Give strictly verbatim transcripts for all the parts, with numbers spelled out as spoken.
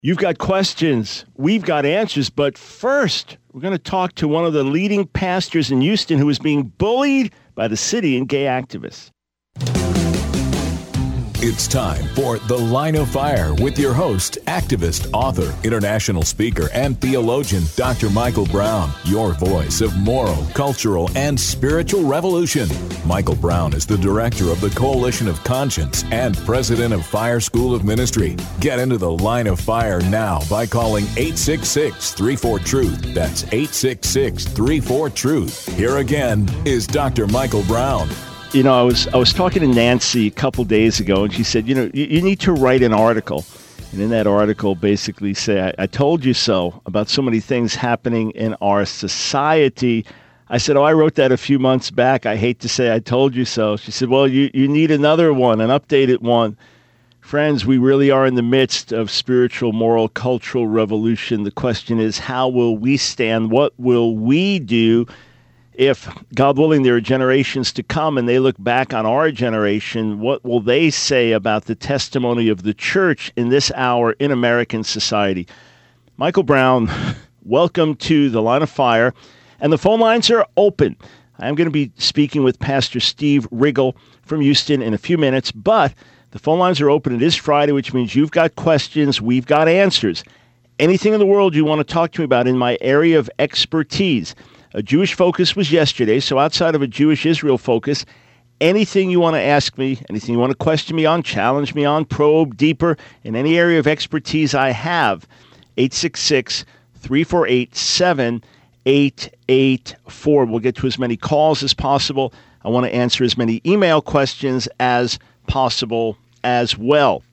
You've got questions. We've got answers. But first, we're going to talk to one of the leading pastors in Houston who is being bullied by the city and gay activists. It's time for The Line of Fire with your host, activist, author, international speaker, and theologian, Doctor Michael Brown, your voice of moral, cultural, and spiritual revolution. Michael Brown is the director of the Coalition of Conscience and president of Fire School of Ministry. Get into The Line of Fire now by calling eight six six, three four, truth. That's eight six six, three four, truth. Here again is Doctor Michael Brown. You know, I was I was talking to Nancy a couple days ago, and she said, you know, you, you need to write an article. And in that article, basically say, I, I told you so about so many things happening in our society. I said, oh, I wrote that a few months back. I hate to say I told you so. She said, well, you, you need another one, an updated one. Friends, we really are in the midst of spiritual, moral, cultural revolution. The question is, how will we stand? What will we do? If, God willing, there are generations to come and they look back on our generation, what will they say about the testimony of the church in this hour in American society? Michael Brown, welcome to The Line of Fire. And the phone lines are open. I'm going to be speaking with Pastor Steve Riggle from Houston in a few minutes, but the phone lines are open. It is Friday, which means you've got questions, we've got answers. Anything in the world you want to talk to me about in my area of expertise. A Jewish focus was yesterday, so outside of a Jewish Israel focus, anything you want to ask me, anything you want to question me on, challenge me on, probe deeper in any area of expertise I have, eight six six, three four eight, seven eight eight four. We'll get to as many calls as possible. I want to answer as many email questions as possible as well.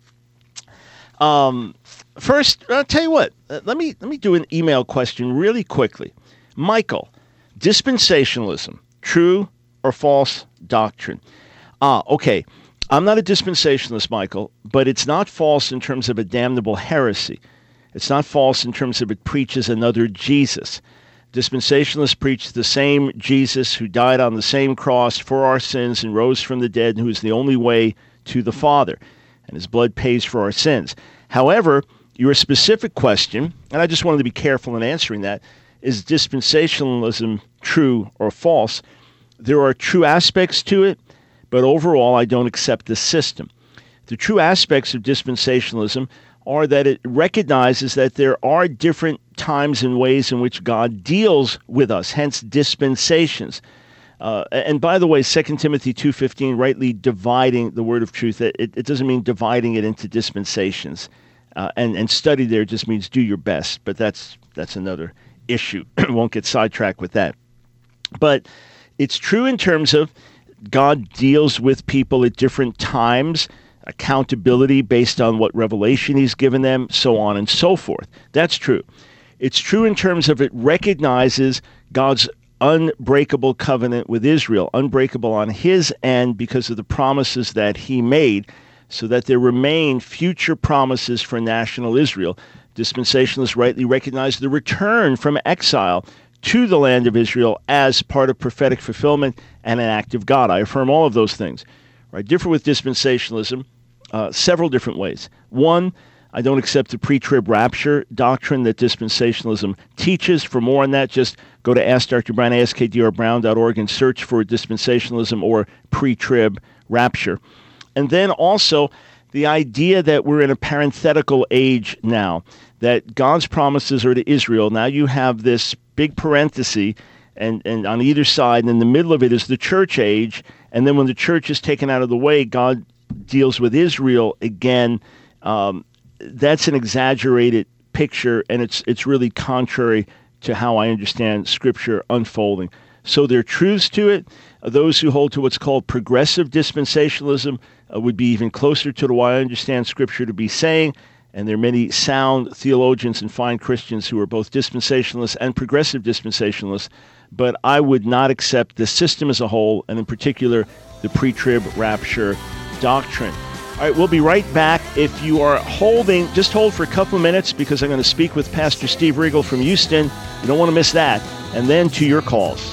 Um, first, I'll tell you what, let me, let me do an email question really quickly. Michael, dispensationalism, true or false doctrine? Ah, okay. I'm not a dispensationalist, Michael, but it's not false in terms of a damnable heresy. It's not false in terms of it preaches another Jesus. Dispensationalists preach the same Jesus who died on the same cross for our sins and rose from the dead and who is the only way to the Father, and his blood pays for our sins. However, your specific question, and I just wanted to be careful in answering that, is dispensationalism true or false? There are true aspects to it, but overall I don't accept the system. The true aspects of dispensationalism are that it recognizes that there are different times and ways in which God deals with us, hence dispensations. Uh, and by the way, Second Timothy two fifteen, rightly dividing the word of truth, it, it doesn't mean dividing it into dispensations. Uh, and, and study there just means do your best, but that's that's another issue. Won't get sidetracked with that. But it's true in terms of God deals with people at different times, accountability based on what revelation he's given them, so on and so forth. That's true. It's true in terms of it recognizes God's unbreakable covenant with Israel, unbreakable on his end because of the promises that he made, so that there remain future promises for national Israel. Dispensationalists rightly recognize the return from exile to the land of Israel as part of prophetic fulfillment and an act of God. I affirm all of those things. I differ with dispensationalism uh, several different ways. One, I don't accept the pre-trib rapture doctrine that dispensationalism teaches. For more on that, just go to ask Doctor Brown, ask d r brown dot org, and search for dispensationalism or pre-trib rapture. And then also the idea that we're in a parenthetical age now, that God's promises are to Israel. Now you have this big parenthesis, and, and on either side, and in the middle of it is the church age, and then when the church is taken out of the way, God deals with Israel again. Um, that's an exaggerated picture, and it's it's really contrary to how I understand Scripture unfolding. So there are truths to it. Those who hold to what's called progressive dispensationalism uh, would be even closer to what I understand Scripture to be saying, and there are many sound theologians and fine Christians who are both dispensationalists and progressive dispensationalists, but I would not accept the system as a whole, and in particular, the pre-trib rapture doctrine. All right, we'll be right back. If you are holding, just hold for a couple of minutes because I'm going to speak with Pastor Steve Riggle from Houston. You don't want to miss that. And then to your calls.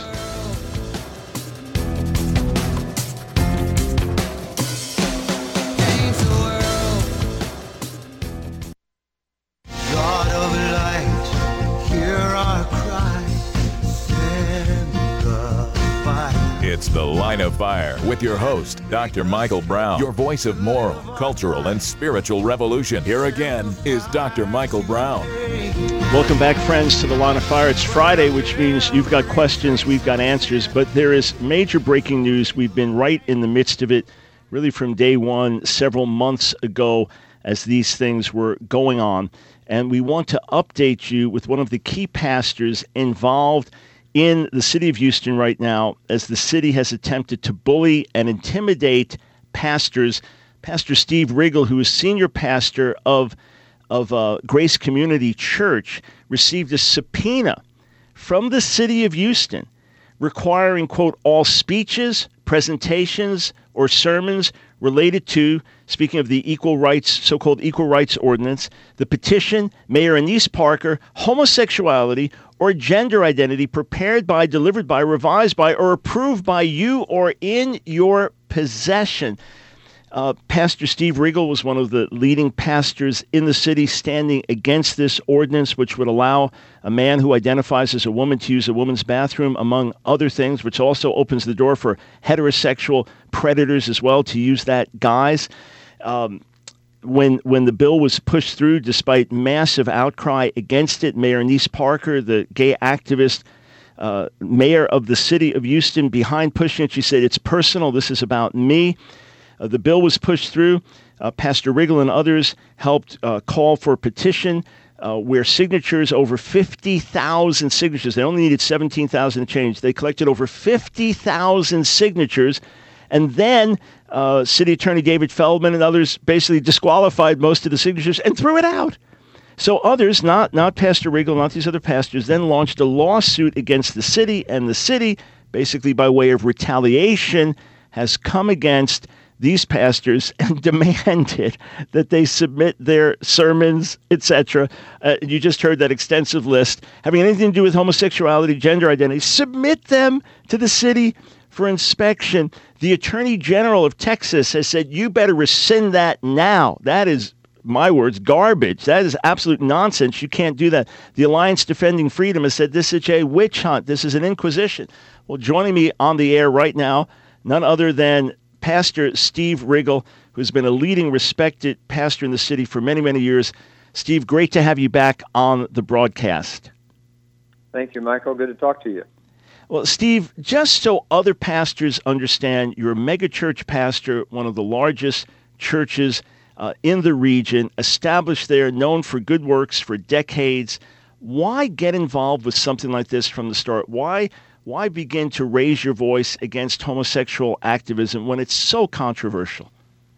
It's The Line of Fire with your host, Doctor Michael Brown, your voice of moral, cultural, and spiritual revolution. Here again is Doctor Michael Brown. Welcome back, friends, to The Line of Fire. It's Friday, which means you've got questions, we've got answers, but there is major breaking news. We've been right in the midst of it, really from day one, several months ago, as these things were going on. And we want to update you with one of the key pastors involved in the city of Houston right now, as the city has attempted to bully and intimidate pastors. Pastor Steve Riggle, who is senior pastor of, of uh, Grace Community Church, received a subpoena from the city of Houston requiring, quote, all speeches, presentations, or sermons related to, speaking of the equal rights, so-called equal rights ordinance, the petition, Mayor Annise Parker, homosexuality, or gender identity prepared by, delivered by, revised by, or approved by you or in your possession. Uh, Pastor Steve Riggle was one of the leading pastors in the city standing against this ordinance, which would allow a man who identifies as a woman to use a woman's bathroom, among other things, which also opens the door for heterosexual predators as well to use that guise. Um, when when the bill was pushed through, despite massive outcry against it, Mayor Annise Parker, the gay activist, uh, mayor of the city of Houston, behind pushing it, she said, "It's personal. This is about me." Uh, the bill was pushed through. Uh, Pastor Riggle and others helped uh, call for a petition uh, where signatures, over fifty thousand signatures, they only needed seventeen thousand to change. They collected over fifty thousand signatures. And then uh, City Attorney David Feldman and others basically disqualified most of the signatures and threw it out. So others, not, not Pastor Riggle, not these other pastors, then launched a lawsuit against the city, and the city, basically by way of retaliation, has come against these pastors and demanded that they submit their sermons, et cetera. Uh, you just heard that extensive list having anything to do with homosexuality, gender identity. Submit them to the city for inspection. The Attorney General of Texas has said, you better rescind that now. That is, my words, garbage. That is absolute nonsense. You can't do that. The Alliance Defending Freedom has said this is a witch hunt. This is an inquisition. Well, joining me on the air right now, none other than Pastor Steve Riggle, who's been a leading, respected pastor in the city for many, many years. Steve, great to have you back on the broadcast. Thank you, Michael. Good to talk to you. Well, Steve, just so other pastors understand, you're a megachurch pastor, one of the largest churches uh, in the region, established there, known for good works for decades. Why get involved with something like this from the start? Why Why begin to raise your voice against homosexual activism when it's so controversial?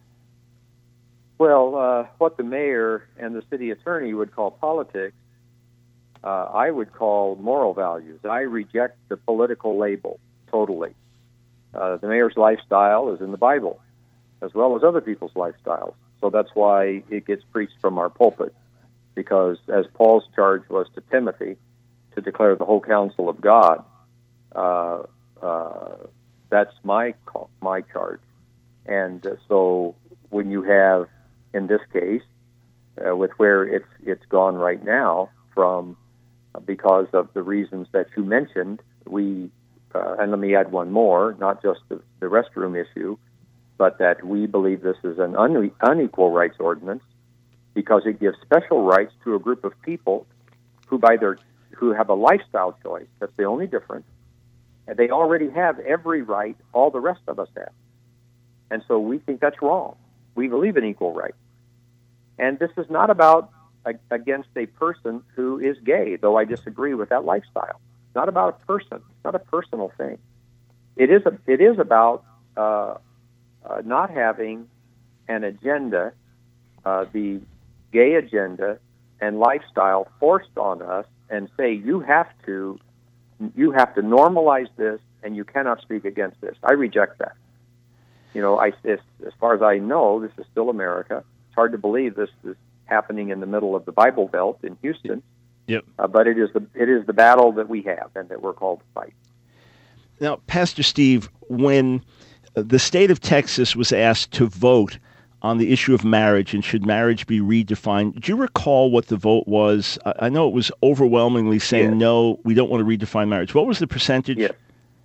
Well, uh, what the mayor and the city attorney would call politics, uh, I would call moral values. I reject the political label totally. Uh, the mayor's lifestyle is in the Bible, as well as other people's lifestyles. So that's why it gets preached from our pulpit, because as Paul's charge was to Timothy, to declare the whole counsel of God, Uh, uh, that's my call, my charge. And uh, so when you have, in this case, uh, with where it's it's gone right now, from uh, because of the reasons that you mentioned, we uh, and let me add one more, not just the, the restroom issue, but that we believe this is an une- unequal rights ordinance because it gives special rights to a group of people who, by their who have a lifestyle choice. That's the only difference. And they already have every right all the rest of us have. And so we think that's wrong. We believe in equal rights. And this is not about a, against a person who is gay, though I disagree with that lifestyle. It's not about a person. It's not a personal thing. It is, a, it is about uh, uh, not having an agenda, uh, the gay agenda and lifestyle forced on us and say, you have to You have to normalize this, and you cannot speak against this. I reject that. You know, I, as, as far as I know, this is still America. It's hard to believe this is happening in the middle of the Bible Belt in Houston. Yep. Uh, but it is the it is the battle that we have and that we're called to fight. Now, Pastor Steve, when the state of Texas was asked to vote on the issue of marriage and should marriage be redefined, do you recall what the vote was? I know it was overwhelmingly saying, yes. no, we don't want to redefine marriage. What was the percentage? Yes.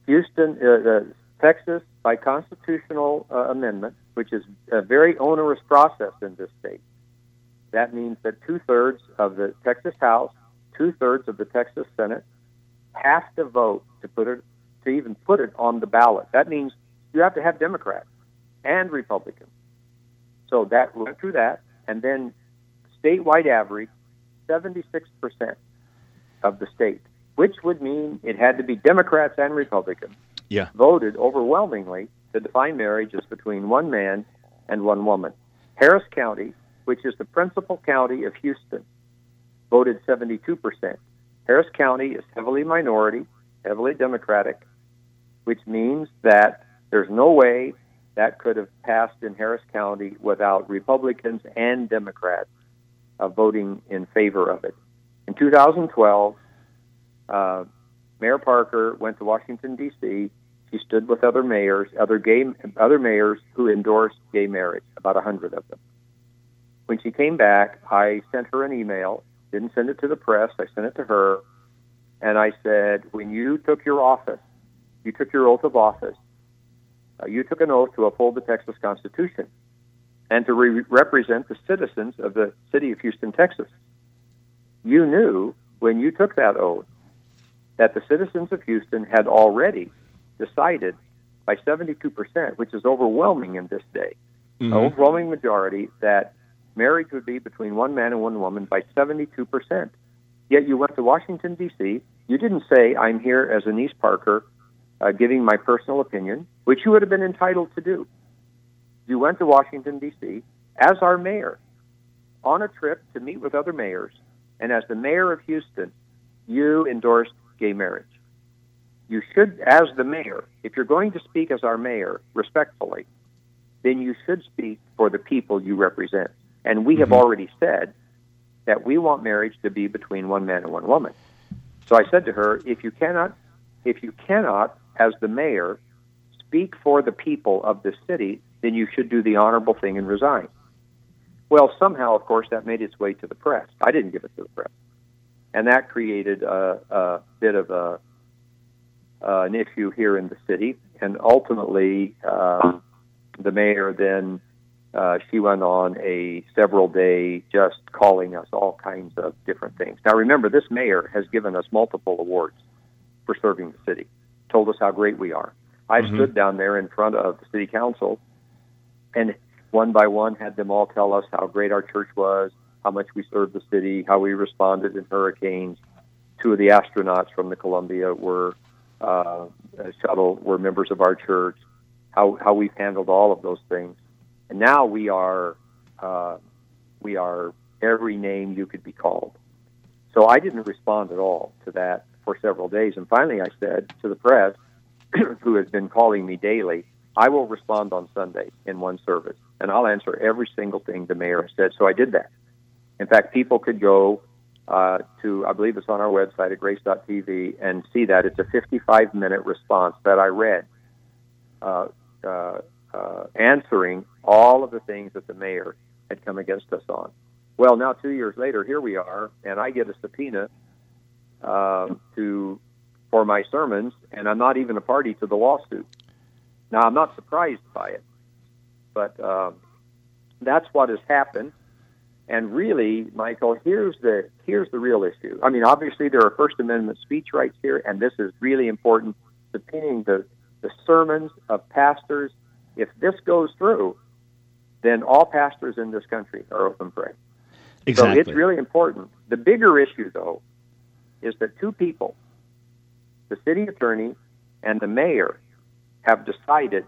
Houston, uh, uh, Texas, by constitutional uh, amendment, which is a very onerous process in this state. That means that two-thirds of the Texas House, two-thirds of the Texas Senate have to vote to put it, to even put it on the ballot. That means you have to have Democrats and Republicans. So that went through that, and then statewide average, seventy-six percent of the state, which would mean it had to be Democrats and Republicans, yeah. voted overwhelmingly to define marriage as between one man and one woman. Harris County, which is the principal county of Houston, voted seventy-two percent. Harris County is heavily minority, heavily Democratic, which means that there's no way that could have passed in Harris County without Republicans and Democrats uh, voting in favor of it. In two thousand twelve, uh, Mayor Parker went to Washington, D C She stood with other mayors, other gay, other mayors who endorsed gay marriage, about a hundred of them. When she came back, I sent her an email, didn't send it to the press, I sent it to her, and I said, when you took your office, you took your oath of office, uh, you took an oath to uphold the Texas Constitution and to re- represent the citizens of the city of Houston, Texas. You knew when you took that oath that the citizens of Houston had already decided by seventy-two percent, which is overwhelming in this day, mm-hmm. an overwhelming majority, that marriage would be between one man and one woman by seventy-two percent. Yet you went to Washington, D C You didn't say, I'm here as Anise Parker uh, giving my personal opinion, which you would have been entitled to do. You went to Washington, D C as our mayor on a trip to meet with other mayors, and as the mayor of Houston, you endorsed gay marriage. You should, as the mayor, if you're going to speak as our mayor respectfully, then you should speak for the people you represent. And we have mm-hmm. already said that we want marriage to be between one man and one woman. So I said to her, if you cannot, if you cannot, as the mayor, speak for the people of this city, then you should do the honorable thing and resign. Well, somehow, of course, that made its way to the press. I didn't give it to the press. And that created a, a bit of a, uh, an issue here in the city. And ultimately, uh, the mayor then, uh, she went on a several-day just calling us all kinds of different things. Now, remember, this mayor has given us multiple awards for serving the city, told us how great we are. I mm-hmm. stood down there in front of the city council and one by one had them all tell us how great our church was, how much we served the city, how we responded in hurricanes. Two of the astronauts from the Columbia were uh, shuttle were members of our church. How how we've handled all of those things, and now we are uh, we are every name you could be called. So I didn't respond at all to that for several days, and finally I said to the press, who has been calling me daily, I will respond on Sunday in one service, and I'll answer every single thing the mayor has said. So I did that. In fact, people could go uh, to, I believe it's on our website at grace dot t v, and see that. It's a fifty-five minute response that I read, uh, uh, uh, answering all of the things that the mayor had come against us on. Well, now two years later, here we are, and I get a subpoena uh, to for my sermons, and I'm not even a party to the lawsuit. Now, I'm not surprised by it, but uh, that's what has happened. And really, Michael, here's the here's the real issue. I mean, obviously, there are First Amendment speech rights here, and this is really important, subpoenaing the, the sermons of pastors. If this goes through, then all pastors in this country are open prey. Exactly. So it's really important. The bigger issue, though, is that two people, the city attorney and the mayor, have decided,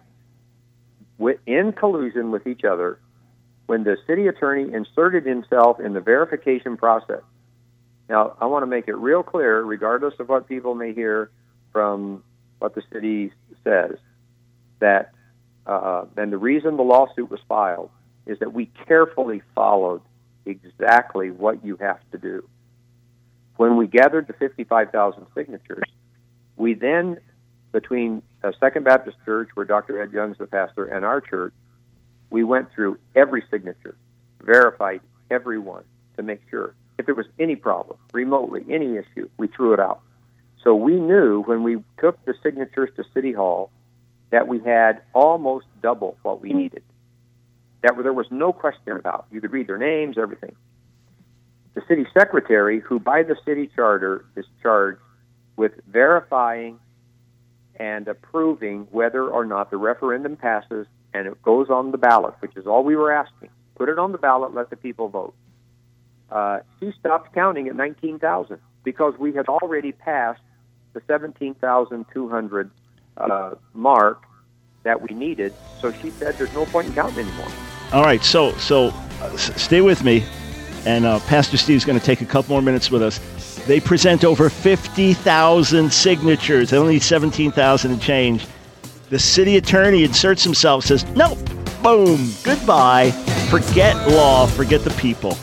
in collusion with each other, when the city attorney inserted himself in the verification process. Now, I want to make it real clear, regardless of what people may hear from what the city says, that, uh, and the reason the lawsuit was filed is that we carefully followed exactly what you have to do. When we gathered the fifty-five thousand signatures, we then, between uh, Second Baptist Church, where Doctor Ed Young's the pastor, and our church, we went through every signature, verified every one to make sure. If there was any problem, remotely, any issue, we threw it out. So we knew when we took the signatures to City Hall that we had almost double what we needed. That there was no question about. You could read their names, everything. The city secretary, who by the city charter is charged with verifying and approving whether or not the referendum passes and it goes on the ballot, which is all we were asking. Put it on the ballot, let the people vote. Uh, she stopped counting at nineteen thousand because we had already passed the seventeen thousand two hundred uh, mark that we needed. So she said there's no point in counting anymore. All right, so so uh, s- stay with me, and uh, Pastor Steve's going to take a couple more minutes with us. They present over fifty thousand signatures. They only need seventeen thousand and change. The city attorney inserts himself, says, no, boom, goodbye. Forget law, forget the people.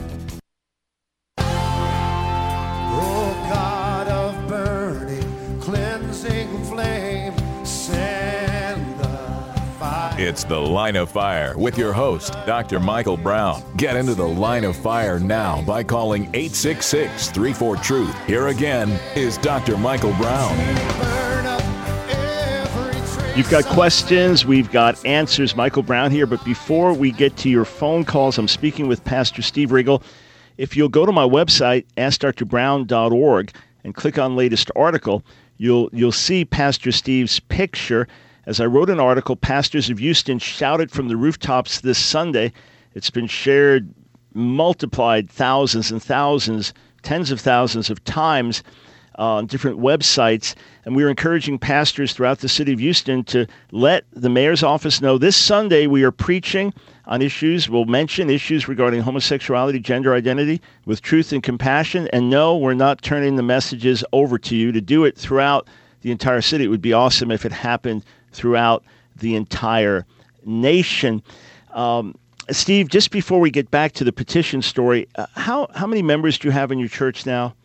It's The Line of Fire with your host, Doctor Michael Brown. Get into the Line of Fire now by calling eight six six, three four, truth. Here again is Doctor Michael Brown. You've got questions, we've got answers. Michael Brown here, but before we get to your phone calls, I'm speaking with Pastor Steve Riegel. If you'll go to my website, ask dr brown dot org, and click on latest article, you'll you'll see Pastor Steve's picture. As I wrote an article, pastors of Houston shouted from the rooftops this Sunday. It's been shared, multiplied thousands and thousands, tens of thousands of times uh, on different websites. And we are encouraging pastors throughout the city of Houston to let the mayor's office know this Sunday we are preaching on issues, we'll mention issues regarding homosexuality, gender identity, with truth and compassion. And no, we're not turning the messages over to you to do it throughout the entire city. It would be awesome if it happened throughout the entire nation. Um, Steve, just before we get back to the petition story, uh, how how many members do you have in your church now?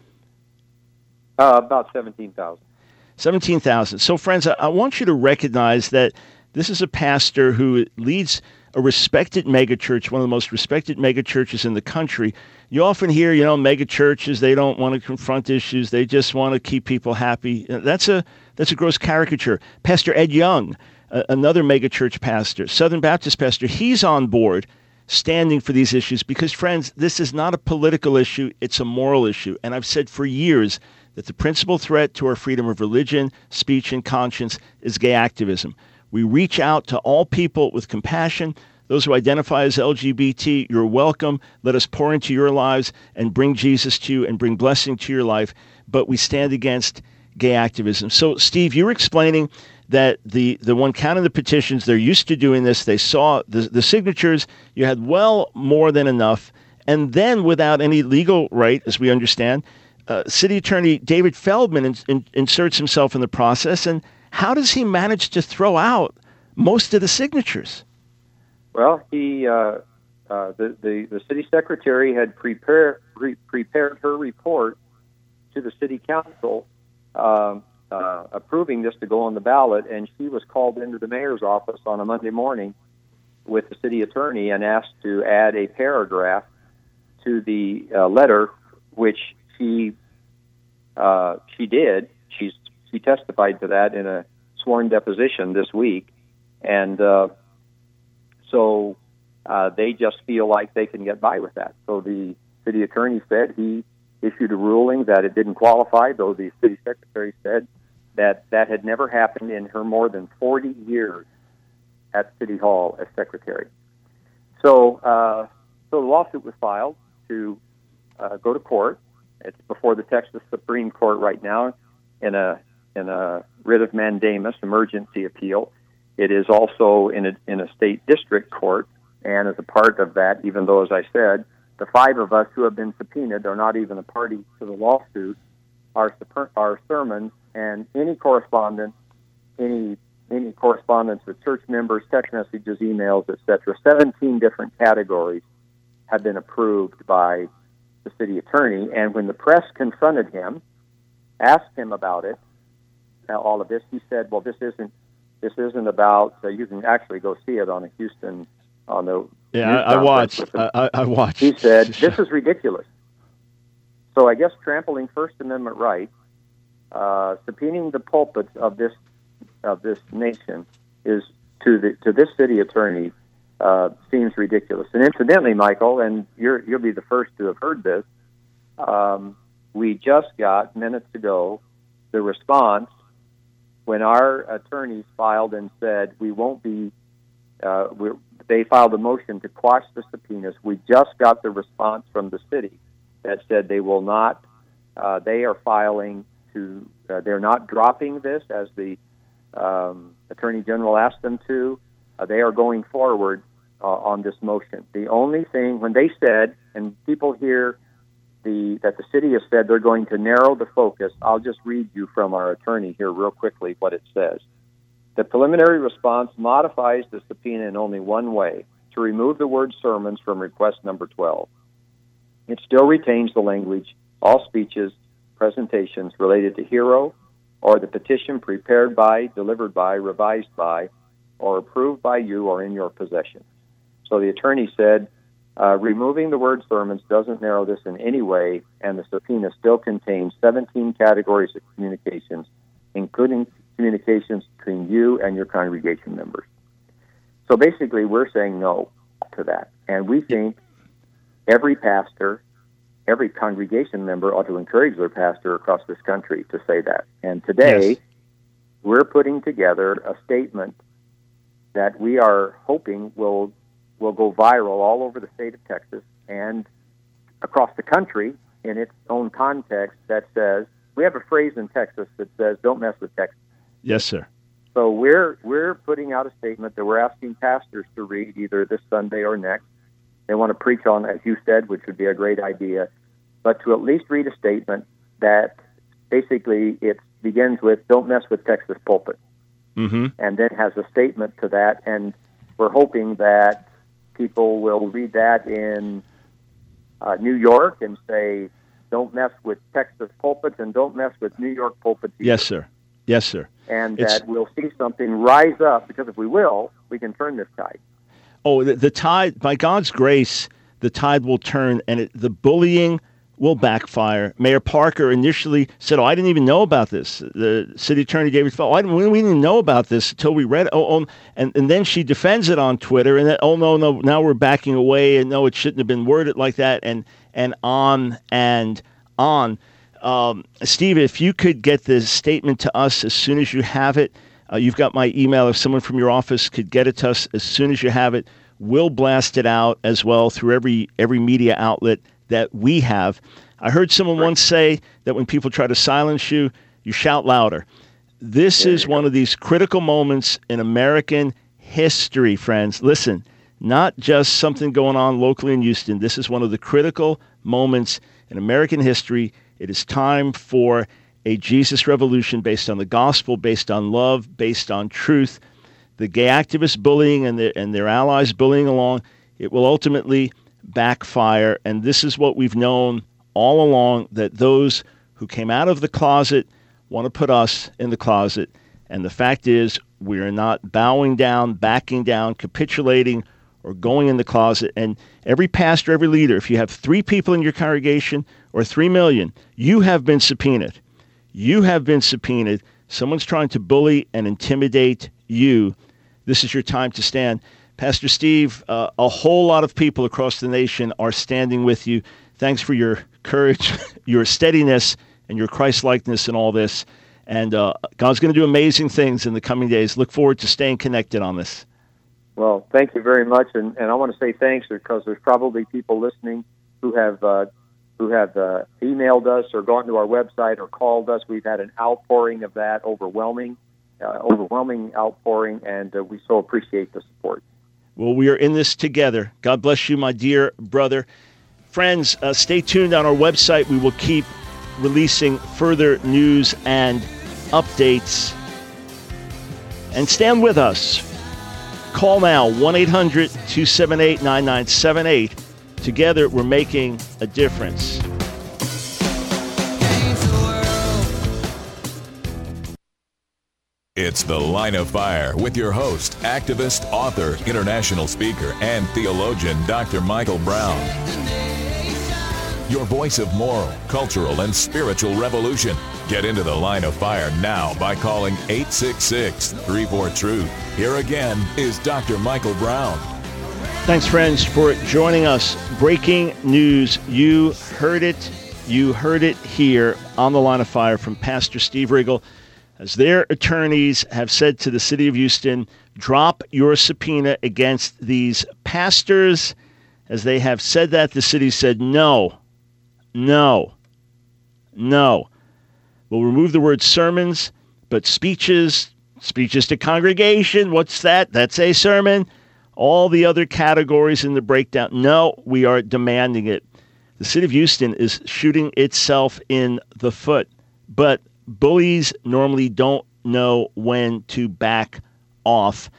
Uh, about seventeen thousand. seventeen thousand. So, friends, I, I want you to recognize that this is a pastor who leads a respected megachurch, one of the most respected megachurches in the country. You often hear, you know, megachurches, they don't want to confront issues. They just want to keep people happy. That's a that's a gross caricature. Pastor Ed Young, uh, another megachurch pastor, Southern Baptist pastor, he's on board standing for these issues because, friends, this is not a political issue. It's a moral issue. And I've said for years that the principal threat to our freedom of religion, speech, and conscience is gay activism. We reach out to all people with compassion. Those who identify as L G B T, you're welcome. Let us pour into your lives and bring Jesus to you and bring blessing to your life. But we stand against gay activism. So, Steve, you're explaining that the, the one counting the petitions, they're used to doing this. They saw the, the signatures. You had well more than enough. And then without any legal right, as we understand, uh, City Attorney David Feldman in, in, inserts himself in the process. And how does he manage to throw out most of the signatures? Well, he uh, uh, the, the the city secretary had prepared re- prepared her report to the city council, um, uh, approving this to go on the ballot, and she was called into the mayor's office on a Monday morning with the city attorney and asked to add a paragraph to the uh, letter, which she uh, she did. She's she testified to that in a sworn deposition this week, and. Uh, So uh, they just feel like they can get by with that. So the city attorney said he issued a ruling that it didn't qualify, though the city secretary said that that had never happened in her more than forty years at City Hall as secretary. So, uh, so the lawsuit was filed to uh, go to court. It's before the Texas Supreme Court right now in a in a writ of mandamus, emergency appeal. It is also in a, in a state district court, and as a part of that, even though, as I said, the five of us who have been subpoenaed are not even a party to the lawsuit, our, our sermons and any correspondence, any any correspondence with church members, text messages, emails, et cetera, seventeen different categories have been approved by the city attorney. And when the press confronted him, asked him about it, uh, all of this, he said, well, this isn't This isn't about. Uh, you can actually go see it on a Houston on the. Yeah, I, I watched. I, I watched. He said, "This is ridiculous." So I guess trampling First Amendment rights uh, subpoenaing the pulpits of this of this nation is to the to this city attorney uh, seems ridiculous. And incidentally, Michael, and you're, you'll be the first to have heard this. Um, we just got minutes ago the response when our attorneys filed and said we won't be. Uh, we're, they filed a motion to quash the subpoenas. We just got the response from the city that said they will not. Uh, they are filing to. Uh, they're not dropping this as the um, Attorney General asked them to. Uh, they are going forward uh, on this motion. The only thing when they said, and people hear the that the city has said they're going to narrow the focus. I'll just read you from our attorney here real quickly what it says. The preliminary response modifies the subpoena in only one way, to remove the word sermons from request number twelve. It still retains the language, all speeches, presentations related to Hero, or the petition prepared by, delivered by, revised by, or approved by you or in your possession. So the attorney said, uh, removing the word sermons doesn't narrow this in any way, and the subpoena still contains seventeen categories of communications, including communications between you and your congregation members. So basically, we're saying no to that. And we think every pastor, every congregation member ought to encourage their pastor across this country to say that. And today, yes. we're putting together a statement that we are hoping will will go viral all over the state of Texas and across the country in its own context that says, we have a phrase in Texas that says, don't mess with Texas. Yes, sir. So we're we're putting out a statement that we're asking pastors to read either this Sunday or next. They want to preach on, as you said, which would be a great idea, but to at least read a statement that basically it begins with, don't mess with Texas pulpit, mm-hmm. and then has a statement to that. And we're hoping that people will read that in uh, New York and say, don't mess with Texas pulpits and don't mess with New York pulpits either. Yes, sir. Yes, sir. And it's, that we'll see something rise up, because if we will, we can turn this tide. Oh, the, the tide, by God's grace, the tide will turn, and it, the bullying will backfire. Mayor Parker initially said, oh, I didn't even know about this. The city attorney gave it, oh, I didn't, we didn't even know about this until we read it. Oh, oh, and, and then she defends it on Twitter, and then, oh, no, no, now we're backing away, and no, it shouldn't have been worded like that, and, and on and on. Um, Steve, if you could get the statement to us as soon as you have it, uh, you've got my email. If someone from your office could get it to us as soon as you have it, we'll blast it out as well through every every media outlet that we have. I heard someone right. once say that when people try to silence you, you shout louder. This there is one go. of these critical moments in American history, friends. Listen, not just something going on locally in Houston. This is one of the critical moments in American history. It is time for a Jesus revolution based on the gospel, based on love, based on truth. The gay activists bullying and their, and their allies bullying along, it will ultimately backfire. And this is what we've known all along, that those who came out of the closet want to put us in the closet. And the fact is, we are not bowing down, backing down, capitulating, or going in the closet. And every pastor, every leader, if you have three people in your congregation or three million, you have been subpoenaed. You have been subpoenaed. Someone's trying to bully and intimidate you. This is your time to stand. Pastor Steve, uh, a whole lot of people across the nation are standing with you. Thanks for your courage, your steadiness, and your Christ-likeness in all this. And uh, God's going to do amazing things in the coming days. Look forward to staying connected on this. Well, thank you very much, and, and I want to say thanks because there's probably people listening who have uh, who have uh, emailed us or gone to our website or called us. We've had an outpouring of that, overwhelming, uh, overwhelming outpouring, and uh, we so appreciate the support. Well, we are in this together. God bless you, my dear brother. Friends, uh, stay tuned on our website. We will keep releasing further news and updates. And stand with us. Call now, one eight hundred two seven eight nine nine seven eight. Together, we're making a difference. It's The Line of Fire with your host, activist, author, international speaker, and theologian, Doctor Michael Brown. your voice of moral, cultural, and spiritual revolution. Get into the Line of Fire now by calling eight six six, three four, truth. Here again is Doctor Michael Brown. Thanks, friends, for joining us. Breaking news. You heard it. You heard it here on the Line of Fire from Pastor Steve Riggle, as their attorneys have said to the city of Houston, drop your subpoena against these pastors. As they have said that, the city said, no, no, no. We'll remove the word sermons, but speeches, speeches to congregation, what's that? That's a sermon. All the other categories in the breakdown, no, we are demanding it. The city of Houston is shooting itself in the foot, but bullies normally don't know when to back off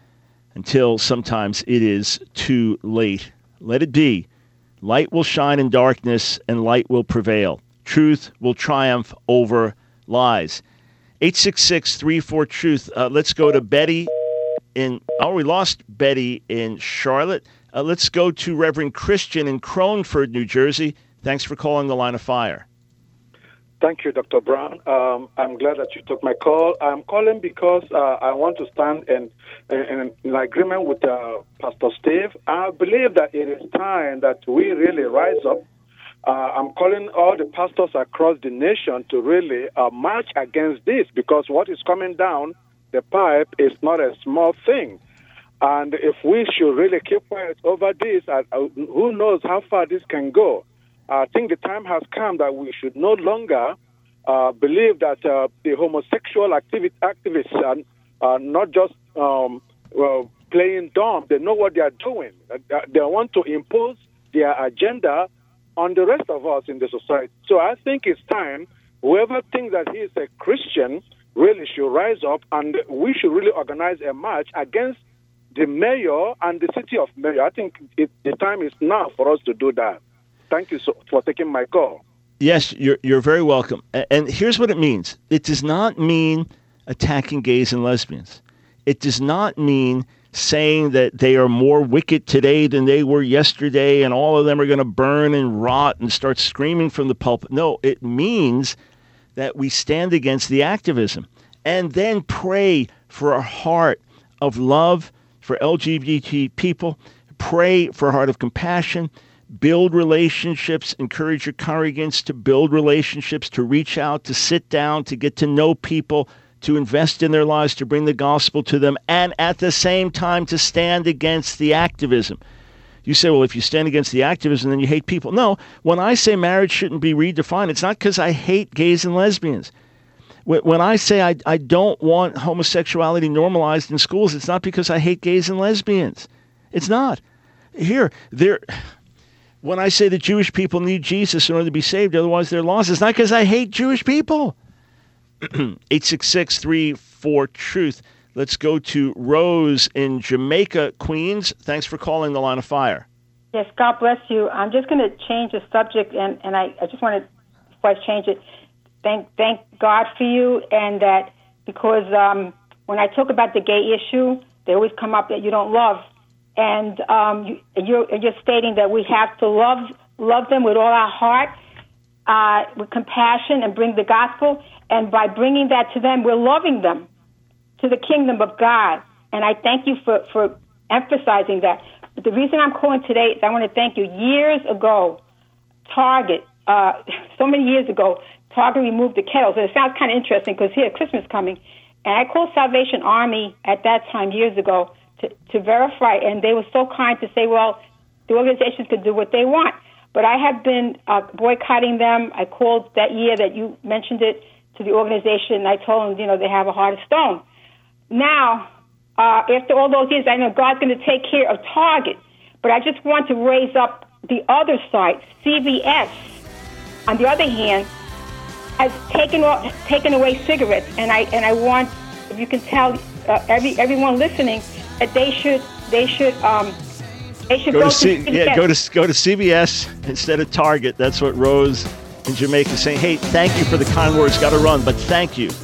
until sometimes it is too late. Let it be. Light will shine in darkness, and light will prevail. Truth will triumph over lies. eight six six, three four, truth. Uh, let's go to Betty in, oh, we lost Betty in Charlotte. Uh, let's go to Reverend Christian in Cronford, New Jersey. Thanks for calling the Line of Fire. Thank you, Doctor Brown. Um, I'm glad that you took my call. I'm calling because uh, I want to stand in, in, in agreement with uh, Pastor Steve. I believe that it is time that we really rise up. Uh, I'm calling all the pastors across the nation to really uh, march against this, because what is coming down the pipe is not a small thing. And if we should really keep quiet over this, uh, who knows how far this can go. I think the time has come that we should no longer uh, believe that uh, the homosexual activi- activists are, are not just um, well, playing dumb. They know what they are doing. They want to impose their agenda on the rest of us in the society. So I think it's time, whoever thinks that he is a Christian really should rise up, and we should really organize a march against the mayor and the city of Mayor. I think it, the time is now for us to do that. Thank you so, for taking my call. Yes, you're you're very welcome. And here's what it means. It does not mean attacking gays and lesbians. It does not mean saying that they are more wicked today than they were yesterday and all of them are going to burn and rot and start screaming from the pulpit. No, it means that we stand against the activism and then pray for a heart of love for L G B T people, pray for a heart of compassion, build relationships, encourage your congregants to build relationships, to reach out, to sit down, to get to know people, to invest in their lives, to bring the gospel to them, and at the same time to stand against the activism. You say, well, if you stand against the activism, then you hate people. No, when I say marriage shouldn't be redefined, it's not because I hate gays and lesbians. When I say I, I don't want homosexuality normalized in schools, it's not because I hate gays and lesbians. It's not. Here, there. When I say that Jewish people need Jesus in order to be saved, otherwise they're lost, it's not because I hate Jewish people. eight six six, three four, truth. Let's go to Rose in Jamaica, Queens. Thanks for calling the Line of Fire. Yes, God bless you. I'm just going to change the subject, and, and I, I just want to, before I change it, thank thank God for you, and that because um, when I talk about the gay issue, they always come up that you don't love. And um, you, you're, you're stating that we have to love love them with all our heart, uh, with compassion, and bring the gospel. And by bringing that to them, we're loving them to the kingdom of God. And I thank you for, for emphasizing that. But the reason I'm calling today is I want to thank you. Years ago, Target, uh, so many years ago, Target removed the kettles. And it sounds kind of interesting because here, Christmas coming. And I called Salvation Army at that time, years ago, to, to verify. And they were so kind to say, well, the organizations could do what they want. But I have been uh, boycotting them. I called that year that you mentioned it to the organization, and I told them, you know, they have a heart of stone. Now, uh, after all those years, I know God's going to take care of Target. But I just want to raise up the other side, C V S. On the other hand, has taken taken away cigarettes, and I and I want, if you can tell uh, every everyone listening, that they should they should um they should go, go to, C- to C V S. yeah go to go to C V S instead of Target. That's what Rose in Jamaica is saying. Hey, thank you for the kind words. Got to run, but thank you.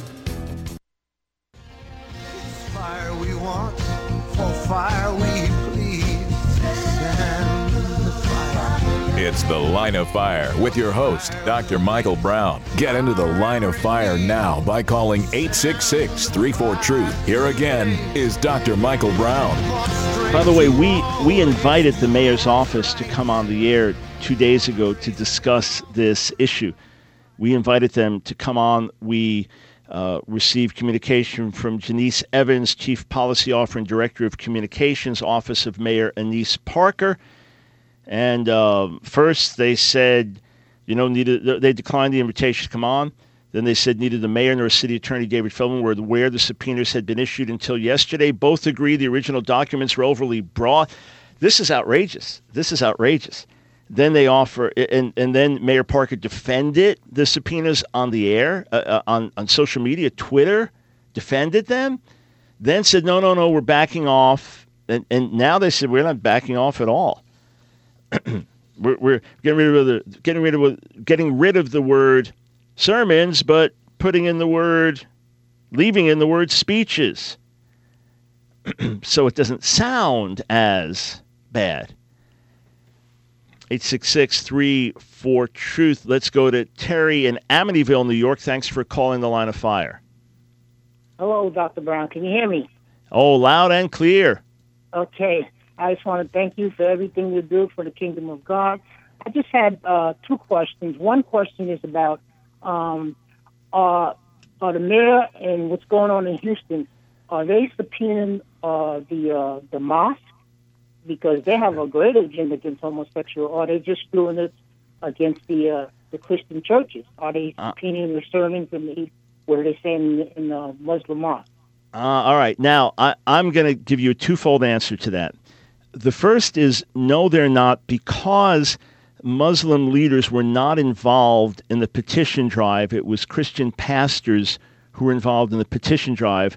Fire we want, for fire we plead. Stand the fire. It's The Line of Fire with your host, Doctor Michael Brown. Get into the Line of Fire now by calling eight six six, three four, TRUTH. Here again is Doctor Michael Brown. By the way, we, we invited the mayor's office to come on the air two days ago to discuss this issue. We invited them to come on. We uh, received communication from Janice Evans, Chief Policy Officer and Director of Communications, Office of Mayor Annise Parker. And uh, first they said, you know, neither, they declined the invitation to come on. Then they said neither the mayor nor city attorney David Feldman were aware the subpoenas had been issued until yesterday. Both agreed the original documents were overly broad. This is outrageous. This is outrageous. Then they offer, and, and then Mayor Parker defended the subpoenas on the air, uh, uh, on, on social media, Twitter, defended them, then said, no, no, no, we're backing off. And, and now they said, we're not backing off at all. we're, we're getting rid of the, getting rid of, getting rid of the word sermons, but putting in the word, leaving in the word speeches. So it doesn't sound as bad. eight six six, three four, TRUTH. Let's go to Terry in Amityville, New York. Thanks for calling the Line of Fire. Hello, Doctor Brown. Can you hear me? Oh, loud and clear. Okay. I just want to thank you for everything you do for the kingdom of God. I just had uh, two questions. One question is about um, uh, uh, the mayor and what's going on in Houston. Are they subpoenaing uh, the uh, the mosque because they have a great agenda against homosexual, or are they just doing it against the uh, the Christian churches? Are they uh, subpoenaing the sermons and the, what are they saying in, in the Muslim mosque? Uh, all right. Now, I, I'm going to give you a twofold answer to that. The first is no, they're not, because Muslim leaders were not involved in the petition drive. It was Christian pastors who were involved in the petition drive,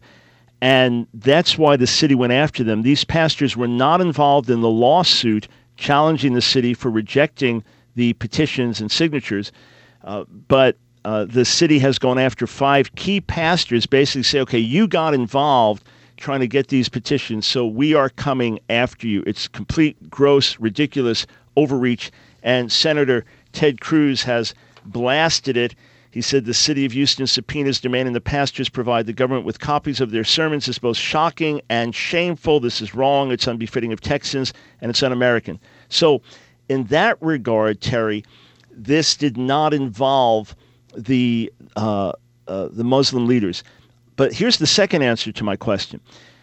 and that's why the city went after them. These pastors were not involved in the lawsuit challenging the city for rejecting the petitions and signatures, uh, but uh, the city has gone after five key pastors, basically say, okay, you got involved trying to get these petitions, so we are coming after you. It's complete, gross, ridiculous overreach, and Senator Ted Cruz has blasted it. He said the city of Houston subpoenas demanding the pastors provide the government with copies of their sermons is both shocking and shameful. This is wrong. It's unbefitting of Texans, and it's un-American. So in that regard, Terry, this did not involve the uh, uh, the Muslim leaders. But here's the second answer to my question.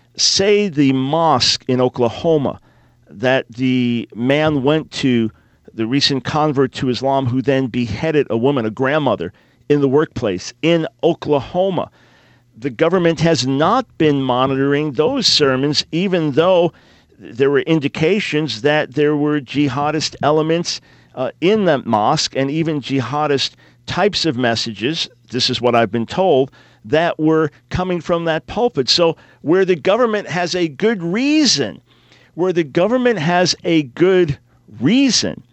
Say the mosque in Oklahoma that the man went to, the recent convert to Islam who then beheaded a woman, a grandmother, in the workplace in Oklahoma. The government has not been monitoring those sermons, even though there were indications that there were jihadist elements uh, in that mosque and even jihadist types of messages. This is what I've been told, that were coming from that pulpit. So where the government has a good reason, where the government has a good reason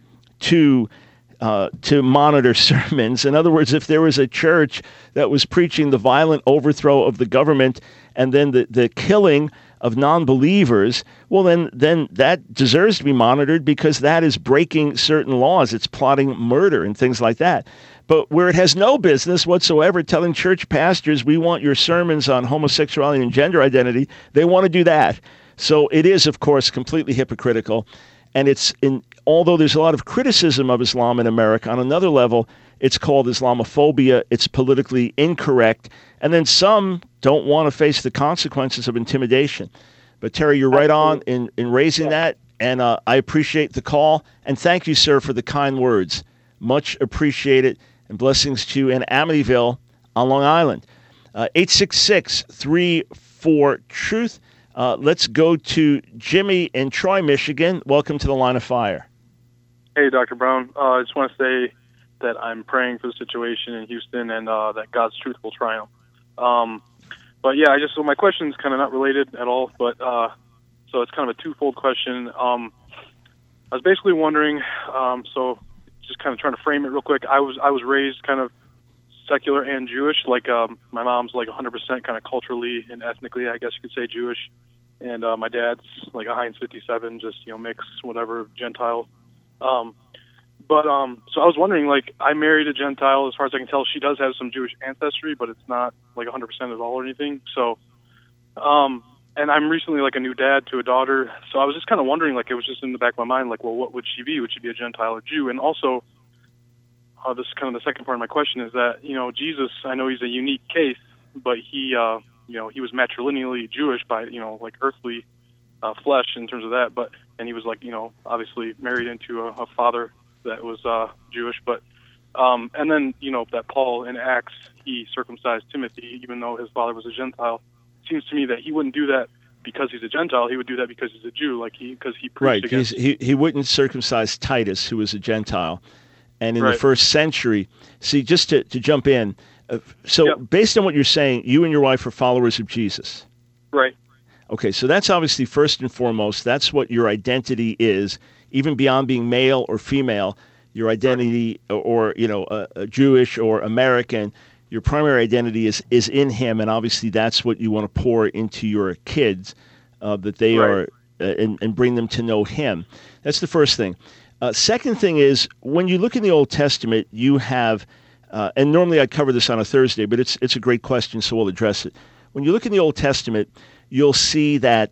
to uh, to monitor sermons, in other words, if there was a church that was preaching the violent overthrow of the government and then the, the killing of non-believers, well, then, then that deserves to be monitored because that is breaking certain laws. It's plotting murder and things like that. But where it has no business whatsoever telling church pastors, we want your sermons on homosexuality and gender identity, they want to do that. So it is, of course, completely hypocritical. And it's in, although there's a lot of criticism of Islam in America, on another level, it's called Islamophobia. It's politically incorrect. And then some don't want to face the consequences of intimidation. But Terry, you're right on in, in raising yeah. that. And uh, I appreciate the call. And thank you, sir, for the kind words. Much appreciated. And blessings to you in Amityville on Long Island. Uh, eight six six, three four, TRUTH. Uh, let's go to Jimmy in Troy, Michigan. Welcome to the Line of Fire. Hey, Doctor Brown. Uh, I just want to say that I'm praying for the situation in Houston and uh, that God's truth will triumph. Um, but yeah, I just so my question is kind of not related at all, but uh, so it's kind of a twofold question. Um, I was basically wondering, um, so just kind of trying to frame it real quick. I was I was raised kind of secular and Jewish. Like um, my mom's like one hundred percent kind of culturally and ethnically, I guess you could say, Jewish, and uh, my dad's like a Heinz fifty-seven, just you know mix whatever Gentile. Um, but um, so I was wondering, like, I married a Gentile. As far as I can tell, she does have some Jewish ancestry, but it's not like one hundred percent at all or anything. So, um, and I'm recently like a new dad to a daughter. So I was just kind of wondering, like, it was just in the back of my mind, like, well, what would she be? Would she be a Gentile or Jew? And also, uh, this is kind of the second part of my question is that, you know, Jesus, I know he's a unique case, but he, uh, you know, he was matrilineally Jewish by, you know, like earthly uh, flesh in terms of that, but, and he was like, you know, obviously married into a, a father that was uh, Jewish, but, um, and then, you know, that Paul in Acts, he circumcised Timothy, even though his father was a Gentile. It seems to me that he wouldn't do that because he's a Gentile, he would do that because he's a Jew, like he, because he preached right. against... He's, he, he wouldn't circumcise Titus, who was a Gentile. And in right. the first century, see, just to, to jump in, uh, so yep. based on what you're saying, you and your wife are followers of Jesus. Right. Okay, so that's obviously first and foremost. That's what your identity is, even beyond being male or female. Your identity, right. or, you know, uh, Jewish or American, your primary identity is, is in him, and obviously that's what you want to pour into your kids, uh, that they right. are, uh, and, and bring them to know him. That's the first thing. Uh, second thing is, when you look in the Old Testament, you have, uh, and normally I'd cover this on a Thursday, but it's it's a great question, so we'll address it. When you look in the Old Testament, you'll see that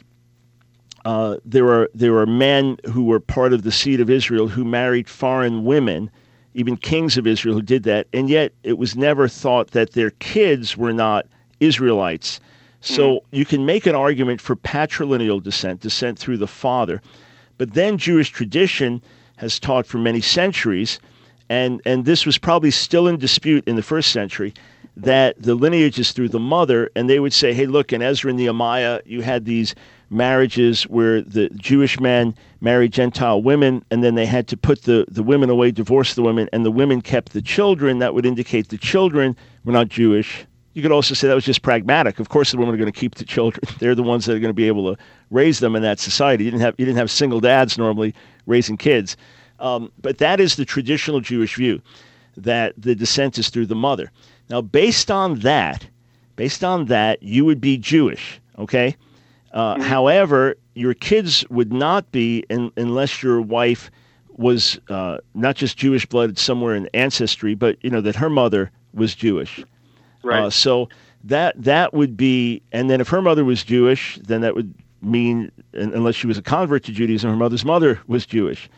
uh, there are there are men who were part of the seed of Israel who married foreign women, even kings of Israel who did that, and yet it was never thought that their kids were not Israelites. So mm-hmm. you can make an argument for patrilineal descent, descent through the father, but then Jewish tradition has taught for many centuries, and, and this was probably still in dispute in the first century, that the lineage is through the mother, and they would say, hey, look, in Ezra and Nehemiah, you had these marriages where the Jewish men married Gentile women, and then they had to put the, the women away, divorce the women, and the women kept the children. That would indicate the children were not Jewish. You could also say that was just pragmatic. Of course, the women are going to keep the children. They're the ones that are going to be able to raise them in that society. You didn't have you didn't have single dads normally raising kids. Um, but that is the traditional Jewish view, that the descent is through the mother. Now, based on that, based on that, you would be Jewish, okay? Uh, mm-hmm. However, your kids would not be in, unless your wife was uh, not just Jewish blood somewhere in ancestry, but you know that her mother was Jewish. Right. Uh, so that that would be, and then if her mother was Jewish, then that would mean, unless she was a convert to Judaism, her mother's mother was Jewish.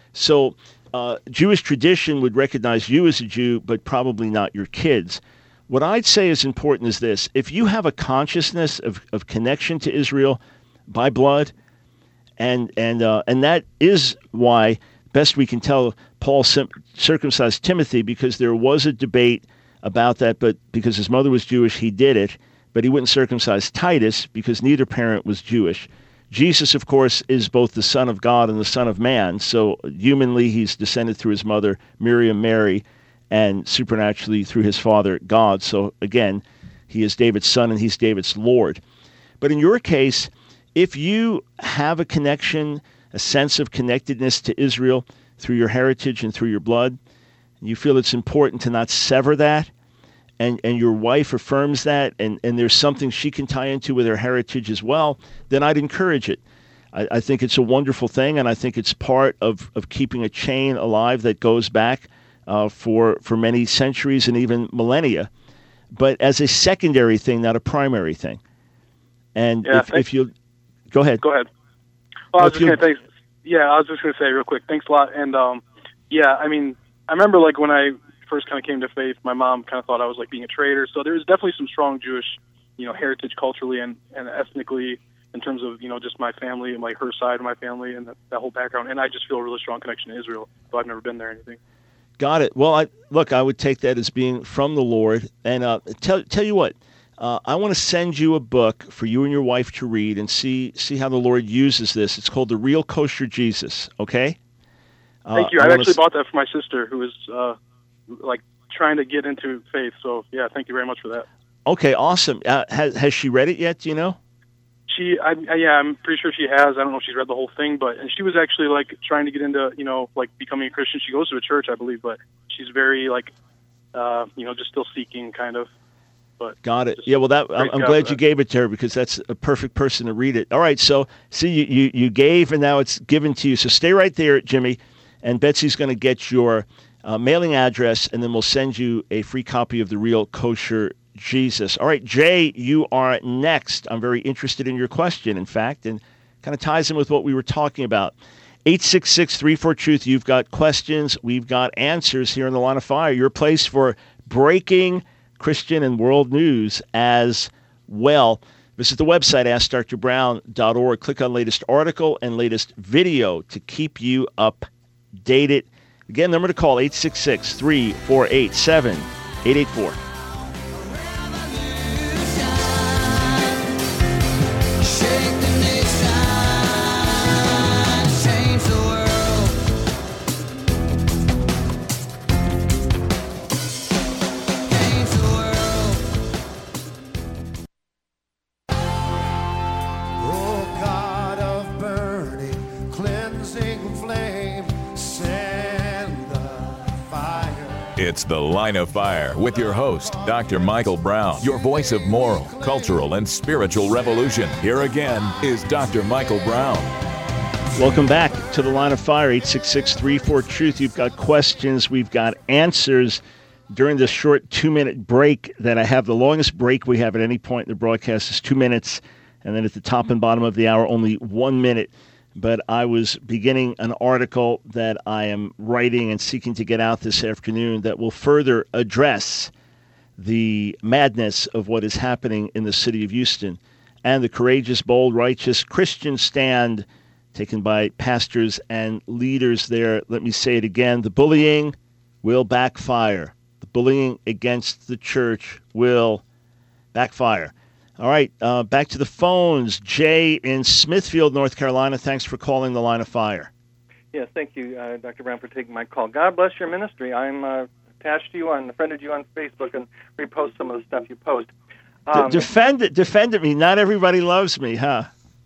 So uh, Jewish tradition would recognize you as a Jew, but probably not your kids. What I'd say is important is this. If you have a consciousness of, of connection to Israel by blood, and and uh, and that is why, best we can tell, Paul circumcised Timothy, because there was a debate about that, but because his mother was Jewish, he did it, but he wouldn't circumcise Titus because neither parent was Jewish. Jesus, of course, is both the Son of God and the Son of Man, so humanly he's descended through his mother, Miriam Mary, and supernaturally through his father, God. So again, he is David's son and he's David's Lord. But in your case, if you have a connection, a sense of connectedness to Israel through your heritage and through your blood, you feel it's important to not sever that, and, and your wife affirms that, and, and there's something she can tie into with her heritage as well, then I'd encourage it. I, I think it's a wonderful thing, and I think it's part of, of keeping a chain alive that goes back uh, for, for many centuries and even millennia, but as a secondary thing, not a primary thing. And yeah, if, if you... Go ahead. Go ahead. Well, I was If just you- gonna thanks. Yeah, I was just going to say real quick, thanks a lot. And um, yeah, I mean, I remember like when I first kind of came to faith, my mom kind of thought I was like being a traitor. So there was definitely some strong Jewish, you know, heritage culturally and, and ethnically in terms of, you know, just my family and like her side of my family and that, that whole background. And I just feel a really strong connection to Israel, though I've never been there or anything. Got it. Well, I, look, I would take that as being from the Lord. And uh, tell tell you what, uh, I want to send you a book for you and your wife to read and see see how the Lord uses this. It's called The Real Kosher Jesus, okay? Uh, Thank you. I I wanna actually s- bought that for my sister who was uh, like trying to get into faith. So yeah, thank you very much for that. Okay, awesome. Uh, has, has she read it yet, do you know? She, I, I, yeah, I'm pretty sure she has. I don't know if she's read the whole thing, but and she was actually like trying to get into, you know, like becoming a Christian. She goes to a church, I believe, but she's very like, uh, you know, just still seeking, kind of. But Got it. just Yeah, well, that I'm, praise I'm God glad for you that. gave it to her because that's a perfect person to read it. All right, so see, you, you, you gave and now it's given to you. So stay right there, Jimmy. and Betsy's going to get your uh, mailing address, and then we'll send you a free copy of The Real Kosher Jesus. All right, Jay, you are next. I'm very interested in your question, in fact, and kind of ties in with what we were talking about. eight six six, three four, truth. You've got questions. We've got answers here in the Line of Fire. Your place for breaking Christian and world news as well. Visit the website, ask dr brown dot org. Click on latest article and latest video to keep you updated. Again, number to call, eight six six, three four eight, seven eight eight four. It's The Line of Fire with your host, Doctor Michael Brown, your voice of moral, cultural, and spiritual revolution. Here again is Doctor Michael Brown. Welcome back to The Line of Fire, eight six six, three four, truth. You've got questions. We've got answers during this short two-minute break that I have. The longest break we have at any point in the broadcast is two minutes, and then at the top and bottom of the hour, only one minute. But I was beginning an article that I am writing and seeking to get out this afternoon that will further address the madness of what is happening in the city of Houston and the courageous, bold, righteous Christian stand taken by pastors and leaders there. Let me say it again. The bullying will backfire. The bullying against the church will backfire. All right, uh, back to the phones. Jay in Smithfield, North Carolina. Thanks for calling the Line of Fire. Yes, thank you, uh, Doctor Brown, for taking my call. God bless your ministry. I'm uh, attached to you and friended you on Facebook and repost some of the stuff you post. Um, D- defend it, defend it me. Not everybody loves me, huh?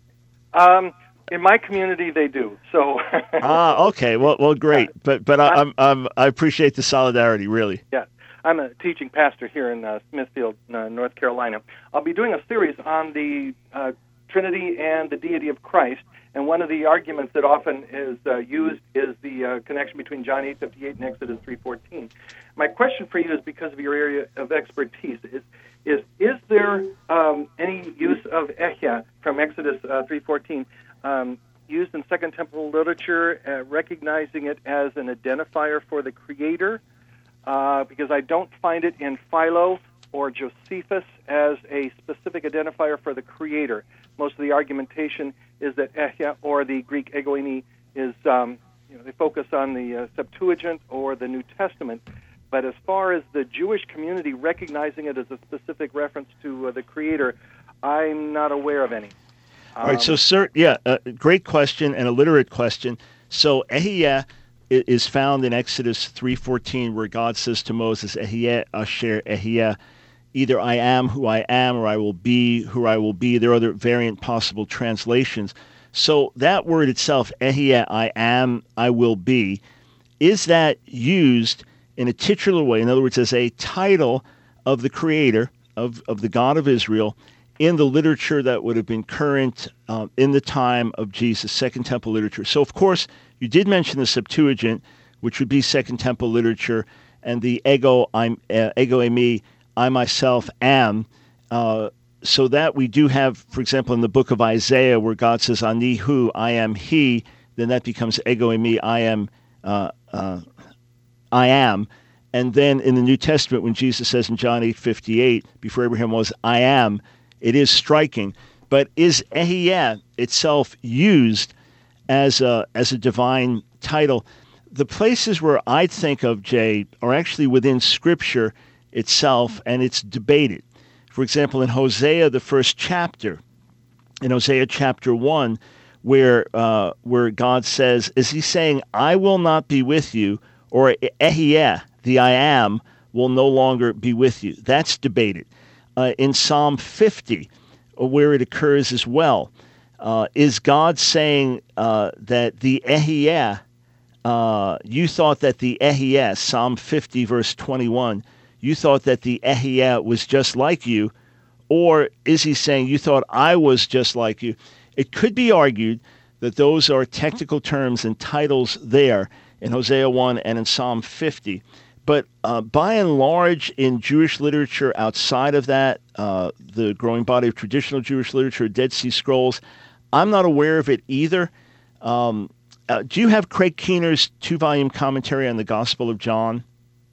Um, in my community, they do. So. ah, okay. Well, well, great. But but I, I'm, I'm I appreciate the solidarity, really. Yeah. I'm a teaching pastor here in uh, Smithfield, uh, North Carolina. I'll be doing a series on the uh, Trinity and the deity of Christ, and one of the arguments that often is uh, used is the uh, connection between John eight fifty-eight and Exodus three fourteen. My question for you is, because of your area of expertise, is is is there um, any use of Ehya from Exodus uh, three fourteen um, used in Second Temple literature, uh, recognizing it as an identifier for the Creator? Uh, because I don't find it in Philo or Josephus as a specific identifier for the Creator. Most of the argumentation is that Ehya, or the Greek egoimi, is, um, you know, they focus on the uh, Septuagint or the New Testament. But as far as the Jewish community recognizing it as a specific reference to uh, the Creator, I'm not aware of any. Um, All right, so, sir, yeah, uh, great question and a literate question. So, Ehya is found in Exodus three fourteen, where God says to Moses, Ehya asher Ehya, either I am who I am, or I will be who I will be. There are other variant possible translations. So that word itself, Ehya, I am, I will be, is that used in a titular way? In other words, as a title of the Creator, of, of the God of Israel, in the literature that would have been current um, in the time of Jesus, Second Temple literature. So, of course, you did mention the Septuagint, which would be Second Temple literature, and the ego, I'm, uh, ego eimi, I myself am. Uh, so that we do have, for example, in the book of Isaiah, where God says, Ani hu, I am he, then that becomes ego eimi, I am, uh, uh, I am. And then in the New Testament, when Jesus says in John eight fifty-eight, before Abraham was, I am, it is striking. But is Ehya itself used as a, as a divine title? The places where I think of, Jay, are actually within Scripture itself, and it's debated. For example, in Hosea, the first chapter, in Hosea chapter one, where uh, where God says, is he saying, I will not be with you, or Ehya, the I am, will no longer be with you? That's debated. Uh, in Psalm fifty, where it occurs as well, uh, is God saying uh, that the Ehya, uh, you thought that the Ehya, Psalm fifty, verse twenty-one, you thought that the Ehya was just like you, or is he saying you thought I was just like you? It could be argued that those are technical terms and titles there in Hosea one and in Psalm fifty. But uh, by and large, in Jewish literature outside of that, uh, the growing body of traditional Jewish literature, Dead Sea Scrolls, I'm not aware of it either. Um, uh, do you have Craig Keener's two-volume commentary on the Gospel of John?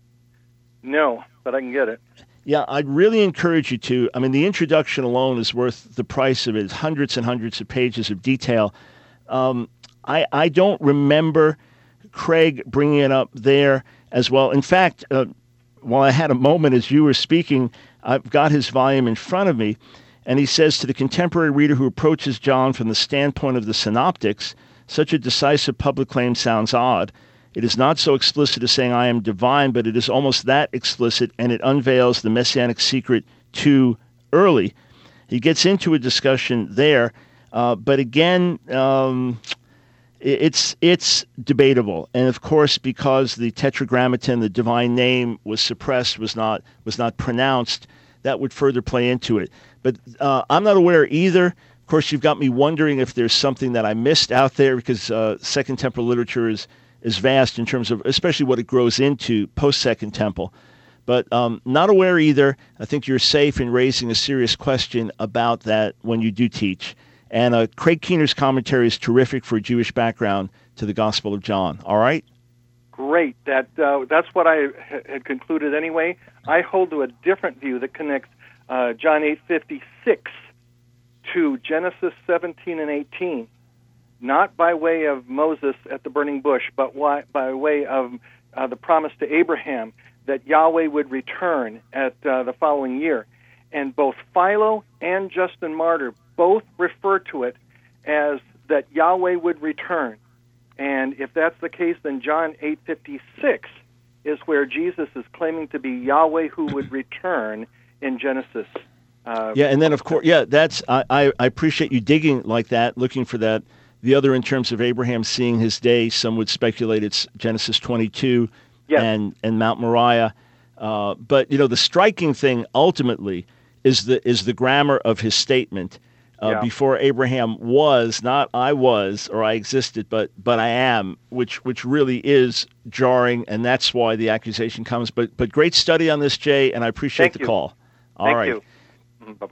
No, but I can get it. Yeah, I'd really encourage you to. I mean, the introduction alone is worth the price of it. It's hundreds and hundreds of pages of detail. Um, I, I don't remember Craig bringing it up there as well. In fact, uh, while I had a moment as you were speaking, I've got his volume in front of me, and he says, to the contemporary reader who approaches John from the standpoint of the synoptics, such a decisive public claim sounds odd. It is not so explicit as saying I am divine, but it is almost that explicit, and it unveils the messianic secret too early. He gets into a discussion there, uh, but again, um, It's it's debatable, and of course, because the Tetragrammaton, the divine name, was suppressed, was not was not pronounced, that would further play into it. But uh, I'm not aware either. Of course, you've got me wondering if there's something that I missed out there, because uh, Second Temple literature is is vast in terms of, especially what it grows into post Second Temple. But um, not aware either. I think you're safe in raising a serious question about that when you do teach. And uh, Craig Keener's commentary is terrific for a Jewish background to the Gospel of John. All right? Great. That uh, that's what I ha- had concluded anyway. I hold to a different view that connects uh, John eight fifty-six to Genesis seventeen and eighteen, not by way of Moses at the burning bush, but why, by way of uh, the promise to Abraham that Yahweh would return at uh, the following year. And both Philo and Justin Martyr both refer to it as that Yahweh would return. And if that's the case, then John eight fifty-six is where Jesus is claiming to be Yahweh who would return in Genesis. Uh, yeah, and then, of course, yeah, that's I, I, I appreciate you digging like that, looking for that. The other, in terms of Abraham seeing his day, some would speculate it's Genesis twenty-two yes. and, and Mount Moriah. Uh, but, you know, the striking thing ultimately is the is the grammar of his statement. Uh, yeah. Before Abraham was, not I was or I existed, but but I am, which which really is jarring, and that's why the accusation comes. But but great study on this, Jay, and I appreciate Thank the you. call. All Thank right. you. Bye-bye.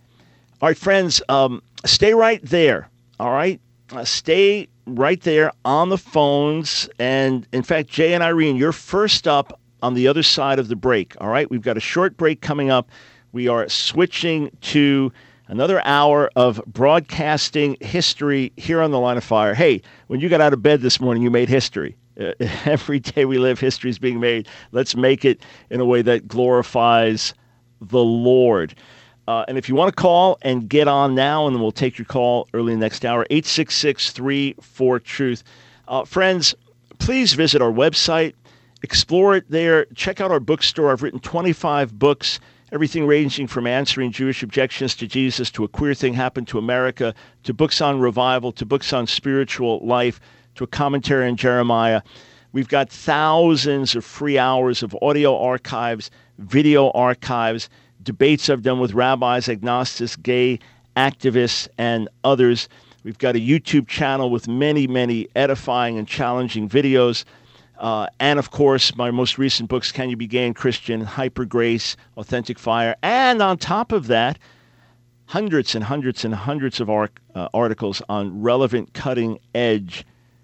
All right, friends, um, stay right there, all right? Uh, stay right there on the phones. And, in fact, Jay and Irene, you're first up on the other side of the break, all right? We've got a short break coming up. We are switching to another hour of broadcasting history here on The Line of Fire. Hey, when you got out of bed this morning, you made history. Uh, every day we live, history is being made. Let's make it in a way that glorifies the Lord. Uh, and if you want to call and get on now, and then we'll take your call early next hour, eight six six, three four, truth. Uh, friends, please visit our website. Explore it there. Check out our bookstore. I've written twenty-five books, everything ranging from answering Jewish objections to Jesus, to A Queer Thing Happened to America, to books on revival, to books on spiritual life, to a commentary on Jeremiah. We've got thousands of free hours of audio archives, video archives, debates I've done with rabbis, agnostics, gay activists, and others. We've got a YouTube channel with many, many edifying and challenging videos. Uh, and, of course, my most recent books, Can You Be Gay and Christian, Hyper Grace, Authentic Fire. And on top of that, hundreds and hundreds and hundreds of arc, uh, articles on relevant, cutting-edge,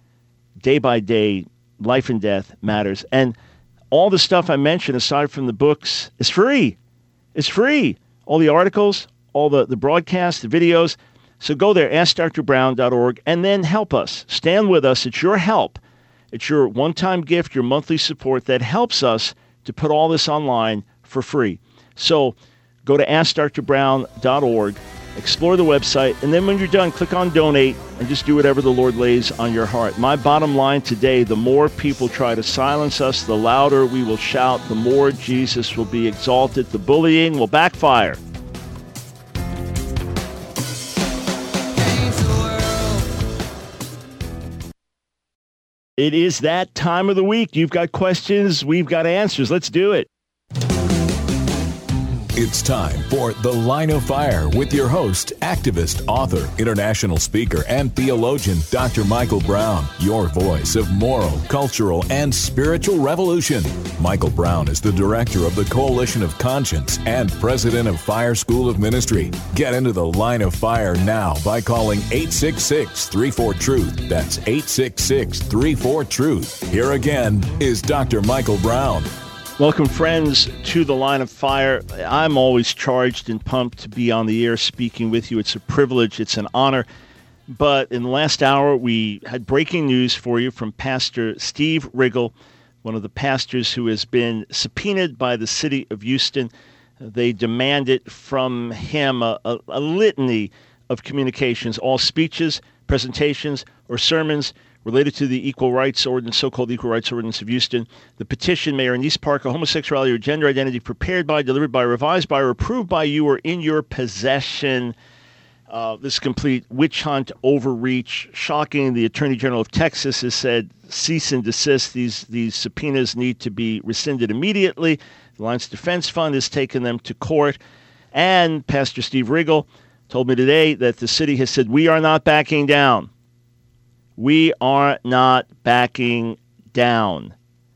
day-by-day, life and death matters. And all the stuff I mentioned, aside from the books, is free. It's free. All the articles, all the, the broadcasts, the videos. So go there, ask dr brown dot org, and then help us. Stand with us. It's your help. It's your one-time gift, your monthly support that helps us to put all this online for free. So go to ask dr brown dot org, explore the website, and then when you're done, click on Donate and just do whatever the Lord lays on your heart. My bottom line today, the more people try to silence us, the louder we will shout, the more Jesus will be exalted. The bullying will backfire. It is that time of the week. You've got questions, we've got answers. Let's do it. It's time for The Line of Fire with your host, activist, author, international speaker, and theologian, Doctor Michael Brown, your voice of moral, cultural, and spiritual revolution. Michael Brown is the director of the Coalition of Conscience and president of Fire School of Ministry. Get into The Line of Fire now by calling eight six six, three four, TRUTH. That's eight six six, three four, TRUTH. Here again is Doctor Michael Brown. Welcome, friends, to The Line of Fire. I'm always charged and pumped to be on the air speaking with you. It's a privilege. It's an honor. But in the last hour, we had breaking news for you from Pastor Steve Riggle, one of the pastors who has been subpoenaed by the city of Houston. They demanded from him a, a, a litany of communications, all speeches, presentations, or sermons related to the Equal Rights Ordinance, so-called Equal Rights Ordinance of Houston. The petition may, in East Park, a homosexuality or gender identity prepared by, delivered by, revised by, or approved by you or in your possession. Uh, this complete witch hunt, overreach, shocking. The Attorney General of Texas has said cease and desist. These, these subpoenas need to be rescinded immediately. The Alliance Defense Fund has taken them to court. And Pastor Steve Riggle told me today that the city has said, we are not backing down. We are not backing down.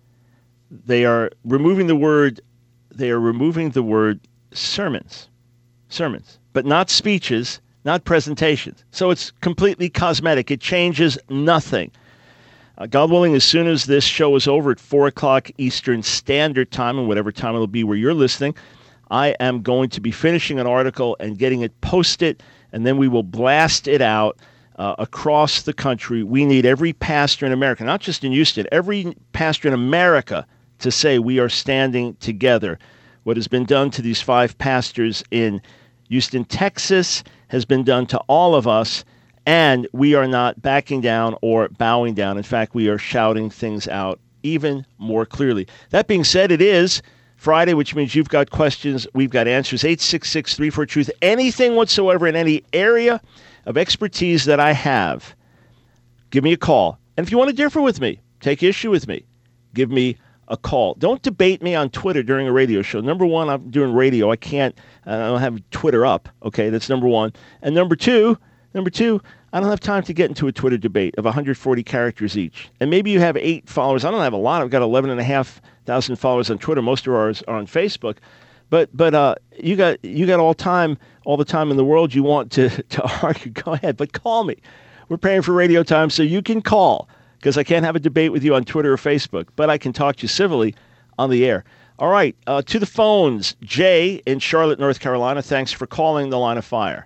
They are removing the word, they are removing the word sermons, sermons, but not speeches, not presentations. So it's completely cosmetic. It changes nothing. Uh, God willing, as soon as this show is over at four o'clock Eastern Standard Time, and whatever time it'll be where you're listening, I am going to be finishing an article and getting it posted, and then we will blast it out Uh, across the country. We need every pastor in America, not just in Houston, every pastor in America to say we are standing together. What has been done to these five pastors in Houston, Texas, has been done to all of us, and we are not backing down or bowing down. In fact, we are shouting things out even more clearly. That being said, it is Friday, which means you've got questions, we've got answers. eight six six, three four, TRUTH. Anything whatsoever in any area of expertise that I have, give me a call. And if you want to differ with me, take issue with me, give me a call. Don't debate me on Twitter during a radio show. Number one, I'm doing radio. I can't, I don't have Twitter up. Okay, that's number one. And number two, number two, I don't have time to get into a Twitter debate of one hundred forty characters each. And maybe you have eight followers. I don't have a lot. I've got eleven and a half thousand followers on Twitter. Most of ours are on Facebook. But but uh, you got you got all time, all the time in the world you want to, to argue. Go ahead, but call me. We're paying for radio time, so you can call, because I can't have a debate with you on Twitter or Facebook, but I can talk to you civilly on the air. All right, uh, to the phones. Jay in Charlotte, North Carolina. Thanks for calling The Line of Fire.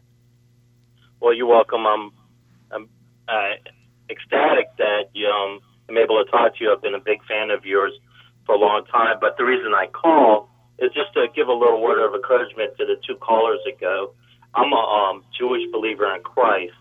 Well, you're welcome. I'm, I'm uh, ecstatic that you, um, I'm able to talk to you. I've been a big fan of yours for a long time, but the reason I call is just to give a little word of encouragement to the two callers ago. I'm a um, Jewish believer in Christ,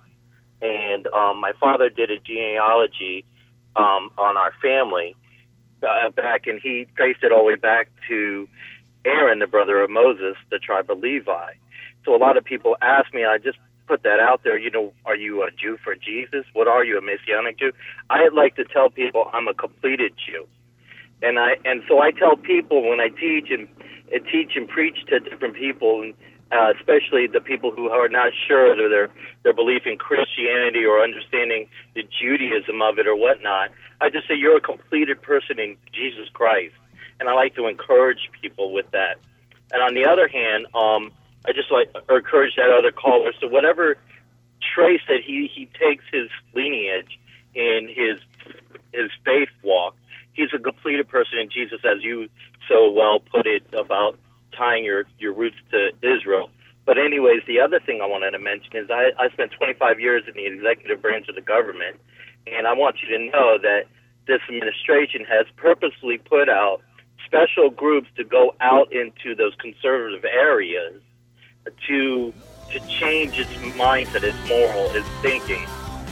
and um, my father did a genealogy um, on our family uh, back, and he traced it all the way back to Aaron, the brother of Moses, the tribe of Levi. So a lot of people ask me, I just put that out there, you know, are you a Jew for Jesus? What are you, a Messianic Jew? I like to tell people I'm a completed Jew. And I and so I tell people when I teach and, and teach and preach to different people, and uh, especially the people who are not sure of their their belief in Christianity or understanding the Judaism of it or whatnot, I just say you're a completed person in Jesus Christ, and I like to encourage people with that. And on the other hand, um, I just like to encourage that other caller. So whatever trace that he he takes his lineage in his his faith walk, he's a completed person in Jesus, as you so well put it about tying your, your roots to Israel. But anyways, the other thing I wanted to mention is I, I spent twenty-five years in the executive branch of the government, and I want you to know that this administration has purposely put out special groups to go out into those conservative areas to to change its mindset, its moral, its thinking.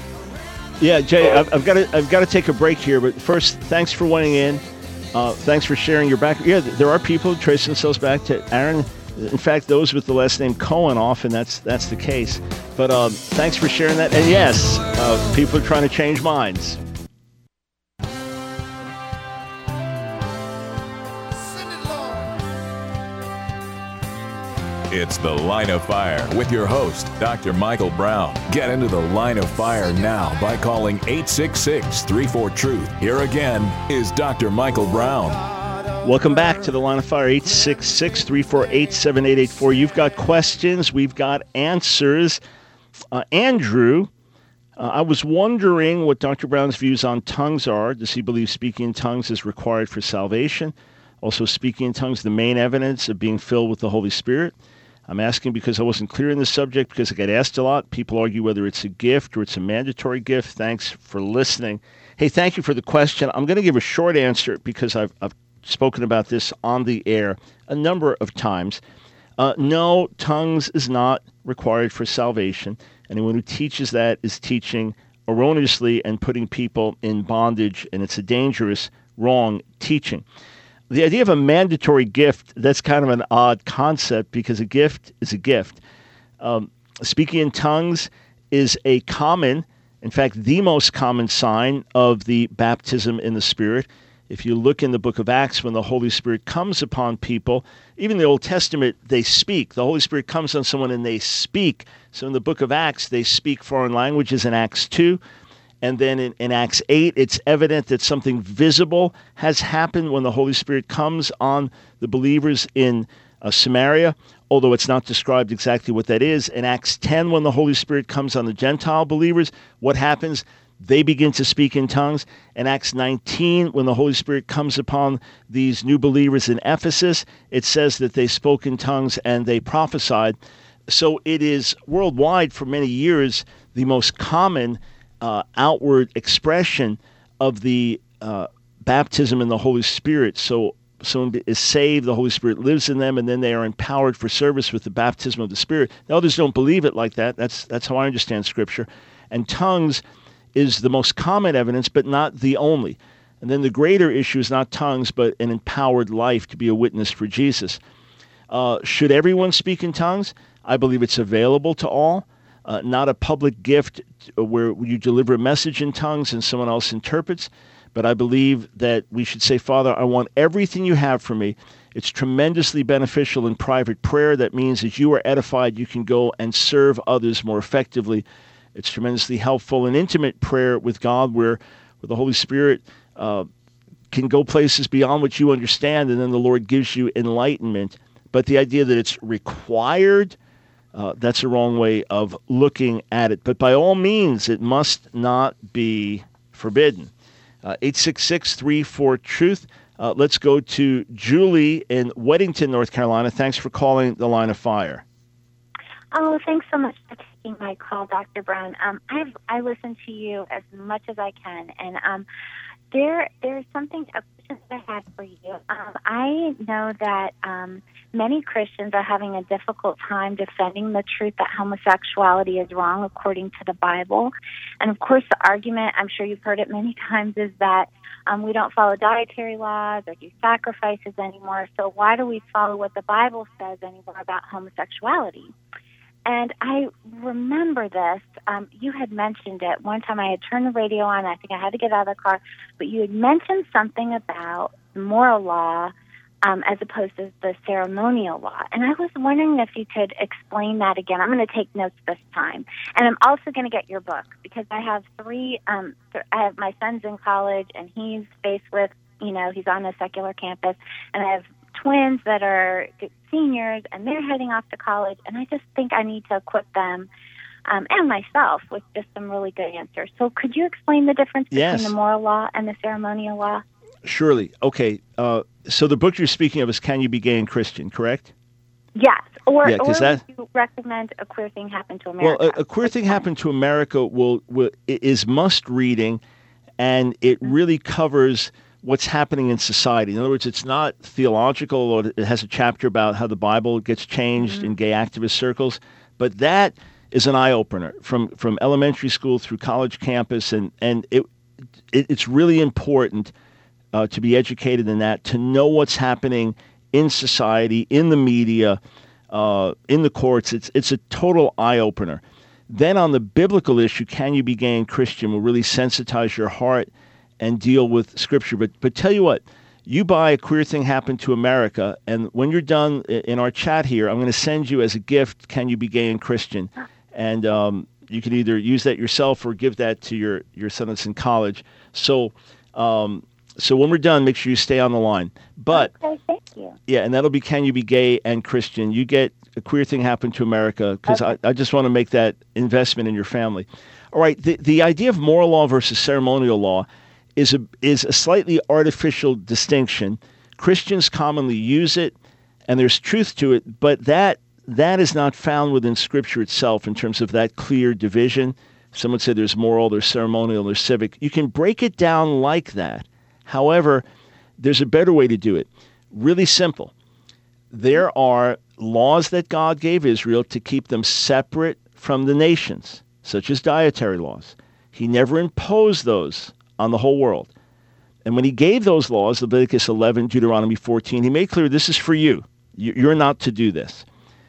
Yeah, Jay, I've, I've got to I've got to take a break here, but first, thanks for weighing in. Uh, thanks for sharing your back. Yeah, there are people who trace themselves back to Aaron. In fact, those with the last name Cohen, often that's that's the case. But uh, thanks for sharing that. And yes, uh, people are trying to change minds. It's The Line of Fire with your host, Doctor Michael Brown. Get into the Line of Fire now by calling eight six six, three four, truth. Here again is Doctor Michael Brown. Welcome back to the Line of Fire, eight six six, three four eight, seven eight eight four. You've got questions. We've got answers. Uh, Andrew, uh, I was wondering what Doctor Brown's views on tongues are. Does he believe speaking in tongues is required for salvation? Also, speaking in tongues, the main evidence of being filled with the Holy Spirit? I'm asking because I wasn't clear in this subject, because I get asked a lot. People argue whether it's a gift or it's a mandatory gift. Thanks for listening. Hey, thank you for the question. I'm going to give a short answer because I've, I've spoken about this on the air a number of times. Uh, no, tongues is not required for salvation. Anyone who teaches that is teaching erroneously and putting people in bondage, and it's a dangerous, wrong teaching. The idea of a mandatory gift, that's kind of an odd concept, because a gift is a gift. Um, speaking in tongues is a common, in fact, the most common sign of the baptism in the Spirit. If you look in the book of Acts, when the Holy Spirit comes upon people, even in the Old Testament, they speak. The Holy Spirit comes on someone and they speak. So in the book of Acts, they speak foreign languages in Acts two. And then in, in Acts eight, it's evident that something visible has happened when the Holy Spirit comes on the believers in uh, Samaria, although it's not described exactly what that is. In Acts ten, when the Holy Spirit comes on the Gentile believers, what happens? They begin to speak in tongues. In Acts nineteen, when the Holy Spirit comes upon these new believers in Ephesus, it says that they spoke in tongues and they prophesied. So it is worldwide for many years the most common Uh, outward expression of the uh, baptism in the Holy Spirit. So someone is saved, the Holy Spirit lives in them, and then they are empowered for service with the baptism of the Spirit. The others don't believe it like that. That's that's how I understand Scripture. And tongues is the most common evidence, but not the only. And then the greater issue is not tongues, but an empowered life to be a witness for Jesus. Uh, should everyone speak in tongues? I believe it's available to all. Uh, not a public gift where you deliver a message in tongues and someone else interprets, but I believe that we should say, Father, I want everything you have for me. It's tremendously beneficial in private prayer. That means as you are edified, you can go and serve others more effectively. It's tremendously helpful in intimate prayer with God, where, where the Holy Spirit uh, can go places beyond what you understand, and then the Lord gives you enlightenment. But the idea that it's required, Uh, that's a wrong way of looking at it. But by all means, it must not be forbidden. Uh, eight six six, three four, truth. Uh, let's go to Julie in Weddington, North Carolina. Thanks for calling the Line of Fire. Oh, thanks so much for taking my call, Doctor Brown. Um, I've, I listen to you as much as I can, and um, there there's something a question that I had for you. Um, I know that um, many Christians are having a difficult time defending the truth that homosexuality is wrong according to the Bible. And of course, the argument, I'm sure you've heard it many times, is that um, we don't follow dietary laws or do sacrifices anymore. So why do we follow what the Bible says anymore about homosexuality? And I remember this. Um, you had mentioned it. One time I had turned the radio on. I think I had to get out of the car. But you had mentioned something about moral law um, as opposed to the ceremonial law. And I was wondering if you could explain that again. I'm going to take notes this time. And I'm also going to get your book, because I have three, um, th- I have my son's in college, and he's faced with, you know, he's on a secular campus. And I have twins that are seniors, and they're heading off to college, and I just think I need to equip them um, and myself with just some really good answers. So could you explain the difference between Yes. the moral law and the ceremonial law? Surely. Okay. Uh, so the book you're speaking of is Can You Be Gay and Christian, correct? Yes. Or, Yeah, 'cause or that- would you recommend A Queer Thing Happened to America? Well, a, a Queer Thing Happened to America will, will is must reading, and it really covers what's happening in society. In other words, it's not theological, or it has a chapter about how the Bible gets changed mm-hmm. in gay activist circles, but that is an eye-opener from, from elementary school through college campus, and, and it, it it's really important uh, to be educated in that, to know what's happening in society, in the media, uh, in the courts. It's, it's a total eye-opener. Then on the biblical issue, Can You Be Gay and Christian, will really sensitize your heart and deal with Scripture. But but tell you what, you buy A Queer Thing Happened to America, and when you're done in our chat here, I'm going to send you as a gift, Can You Be Gay and Christian? And um, you can either use that yourself or give that to your, your son that's in college. So um, so when we're done, make sure you stay on the line. But okay, thank you. Yeah, and that'll be Can You Be Gay and Christian? You get A Queer Thing Happened to America, because okay. I, I just want to make that investment in your family. All right, the, the idea of moral law versus ceremonial law is a, is a slightly artificial distinction. Christians commonly use it, and there's truth to it, but that that is not found within Scripture itself in terms of that clear division. Some would say there's moral, there's ceremonial, there's civic. You can break it down like that. However, there's a better way to do it. Really simple. There are laws that God gave Israel to keep them separate from the nations, such as dietary laws. He never imposed those on the whole world. And when he gave those laws, Leviticus eleven, Deuteronomy fourteen, he made clear this is for you. You're not to do this.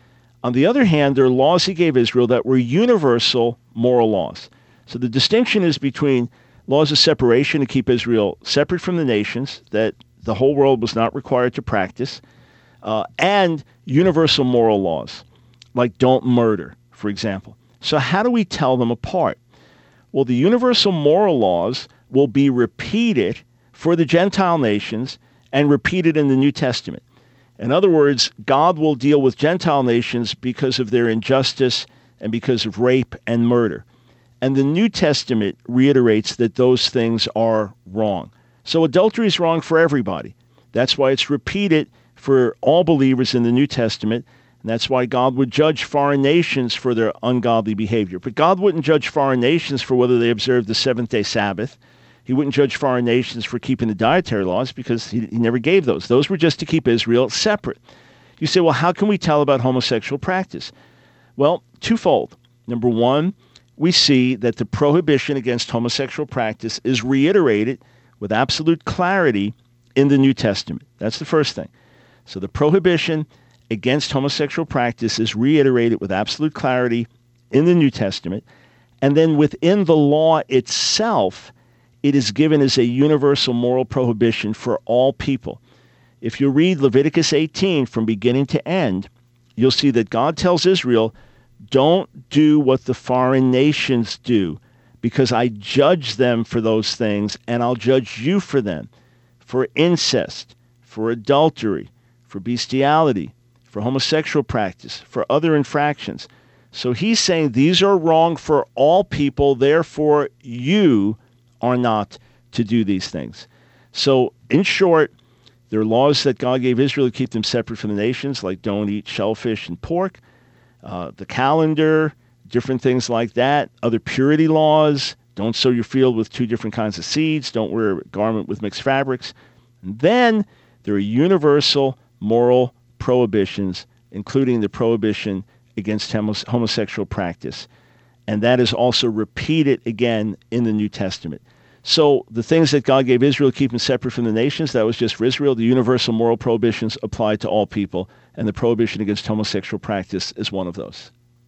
On the other hand, there are laws he gave Israel that were universal moral laws. So the distinction is between laws of separation to keep Israel separate from the nations that the whole world was not required to practice, uh, and universal moral laws, like don't murder, for example. So how do we tell them apart? Well, the universal moral laws will be repeated for the Gentile nations and repeated in the New Testament. In other words, God will deal with Gentile nations because of their injustice and because of rape and murder. And the New Testament reiterates that those things are wrong. So adultery is wrong for everybody. That's why it's repeated for all believers in the New Testament. And that's why God would judge foreign nations for their ungodly behavior. But God wouldn't judge foreign nations for whether they observed the seventh-day Sabbath. He wouldn't judge foreign nations for keeping the dietary laws because he, he never gave those. Those were just to keep Israel separate. You say, well, how can we tell about homosexual practice? Well, twofold. Number one, we see that the prohibition against homosexual practice is reiterated with absolute clarity in the New Testament. That's the first thing. So the prohibition against homosexual practice is reiterated with absolute clarity in the New Testament. And then within the law itself, it is given as a universal moral prohibition for all people. If you read Leviticus eighteen from beginning to end, you'll see that God tells Israel, don't do what the foreign nations do, because I judge them for those things, and I'll judge you for them, for incest, for adultery, for bestiality, for homosexual practice, for other infractions. So he's saying these are wrong for all people, therefore you are not to do these things. So in short, there are laws that God gave Israel to keep them separate from the nations, like don't eat shellfish and pork, uh, the calendar, different things like that, other purity laws, don't sow your field with two different kinds of seeds, don't wear a garment with mixed fabrics. And then there are universal moral prohibitions, including the prohibition against homosexual practice. And that is also repeated again in the New Testament. So the things that God gave Israel to keep them separate from the nations, that was just for Israel. The universal moral prohibitions apply to all people, and the prohibition against homosexual practice is one of those.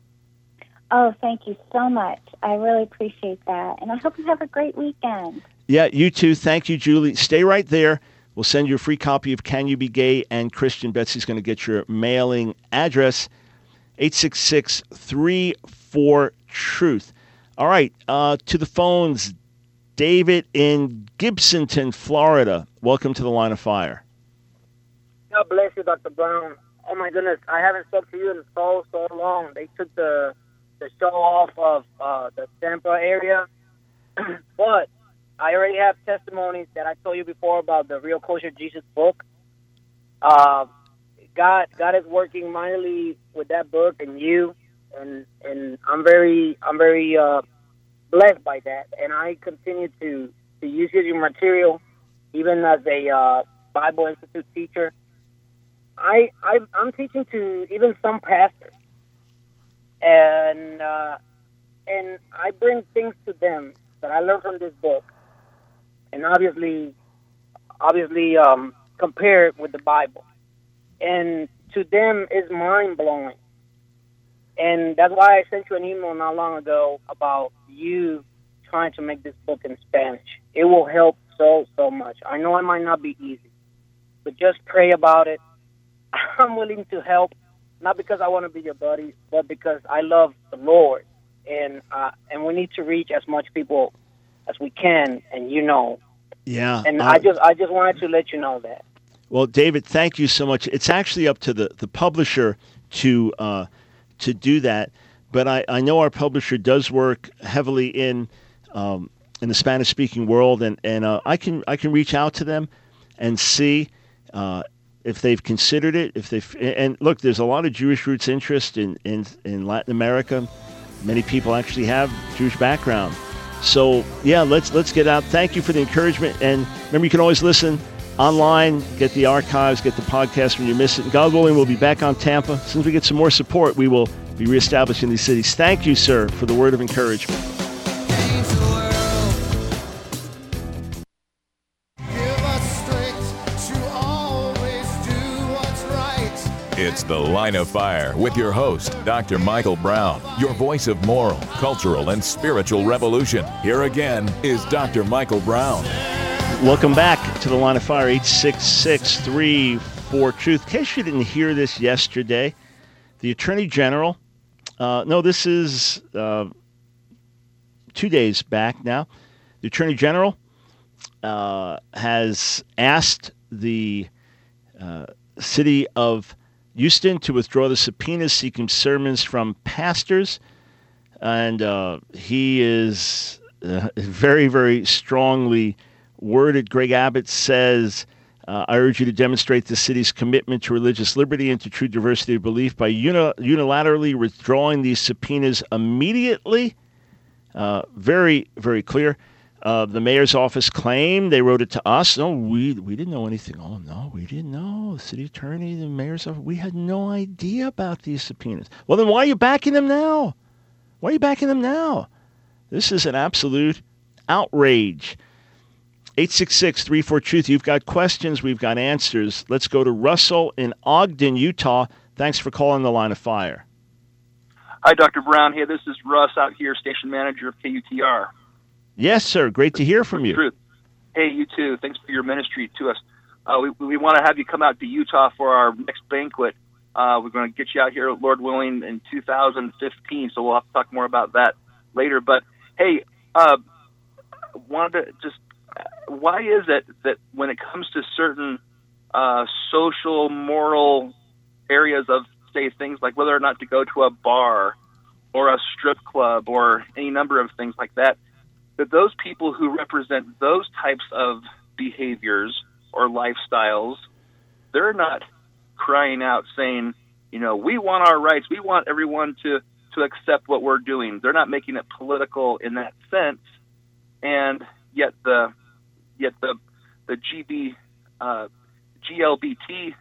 Oh, thank you so much. I really appreciate that. And I hope you have a great weekend. Yeah, you too. Thank you, Julie. Stay right there. We'll send you a free copy of Can You Be Gay and Christian. Betsy's going to get your mailing address, eight six six, three four, truth. All right, uh, to the phones, David in Gibsonton, Florida. Welcome to the Line of Fire. God bless you, Doctor Brown. Oh, my goodness. I haven't spoken to you in so, so long. They took the the show off of uh, the Tampa area. But I already have testimonies that I told you before about the Real Kosher Jesus book. Uh, God God is working mightily with that book and you. And and I'm very I'm very uh, blessed by that, and I continue to, to use your material, even as a uh, Bible Institute teacher. I, I I'm teaching to even some pastors, and uh, and I bring things to them that I learned from this book, and obviously obviously um, compare it with the Bible, and to them it's mind blowing. And that's why I sent you an email not long ago about you trying to make this book in Spanish. It will help so, so much. I know it might not be easy, but just pray about it. I'm willing to help, not because I want to be your buddy, but because I love the Lord, and uh, and we need to reach as much people as we can, and you know. Yeah. And uh, I just I just wanted to let you know that. Well, David, thank you so much. It's actually up to the, the publisher to uh, to do that, but I, I know our publisher does work heavily in um, in the Spanish-speaking world, and and uh, I can I can reach out to them and see uh, if they've considered it. If they've and look, there's a lot of Jewish roots interest in, in, in Latin America. Many people actually have Jewish background. So yeah, let's let's get out. Thank you for the encouragement, and remember, you can always listen online, get the archives, get the podcast when you miss it. And God willing, we'll be back on Tampa. As soon as we get some more support, we will be reestablishing these cities. Thank you, sir, for the word of encouragement. It's The Line of Fire with your host, Doctor Michael Brown, your voice of moral, cultural, and spiritual revolution. Here again is Doctor Michael Brown. Welcome back to The Line of Fire, eight six six, three four, truth. In case you didn't hear this yesterday, the Attorney General, uh, no, this is uh, two days back now, the Attorney General uh, has asked the uh, city of Houston to withdraw the subpoenas seeking sermons from pastors, and uh, he is uh, very, very strongly worded. Greg Abbott says, uh, I urge you to demonstrate the city's commitment to religious liberty and to true diversity of belief by uni- unilaterally withdrawing these subpoenas immediately. Uh, very, very clear. Uh, the mayor's office claimed they wrote it to us. No, we we didn't know anything. Oh, no, we didn't know. The city attorney, the mayor's office, we had no idea about these subpoenas. Well, then why are you backing them now? Why are you backing them now? This is an absolute outrage. eight six six, three four, truth. You've got questions. We've got answers. Let's go to Russell in Ogden, Utah. Thanks for calling The Line of Fire. Hi, Doctor Brown. Hey, this is Russ out here, station manager of K U T R. Yes, sir. Great to hear from you. Truth. Hey, you too. Thanks for your ministry to us. Uh, we we want to have you come out to Utah for our next banquet. Uh, we're going to get you out here, Lord willing, in two thousand fifteen, so we'll have to talk more about that later. But, hey, uh, wanted to just, why is it that when it comes to certain uh, social, moral areas of, say, things like whether or not to go to a bar or a strip club or any number of things like that, that those people who represent those types of behaviors or lifestyles, they're not crying out saying, you know, we want our rights, we want everyone to, to accept what we're doing. They're not making it political in that sense, and yet the yet the the G B uh, G L B T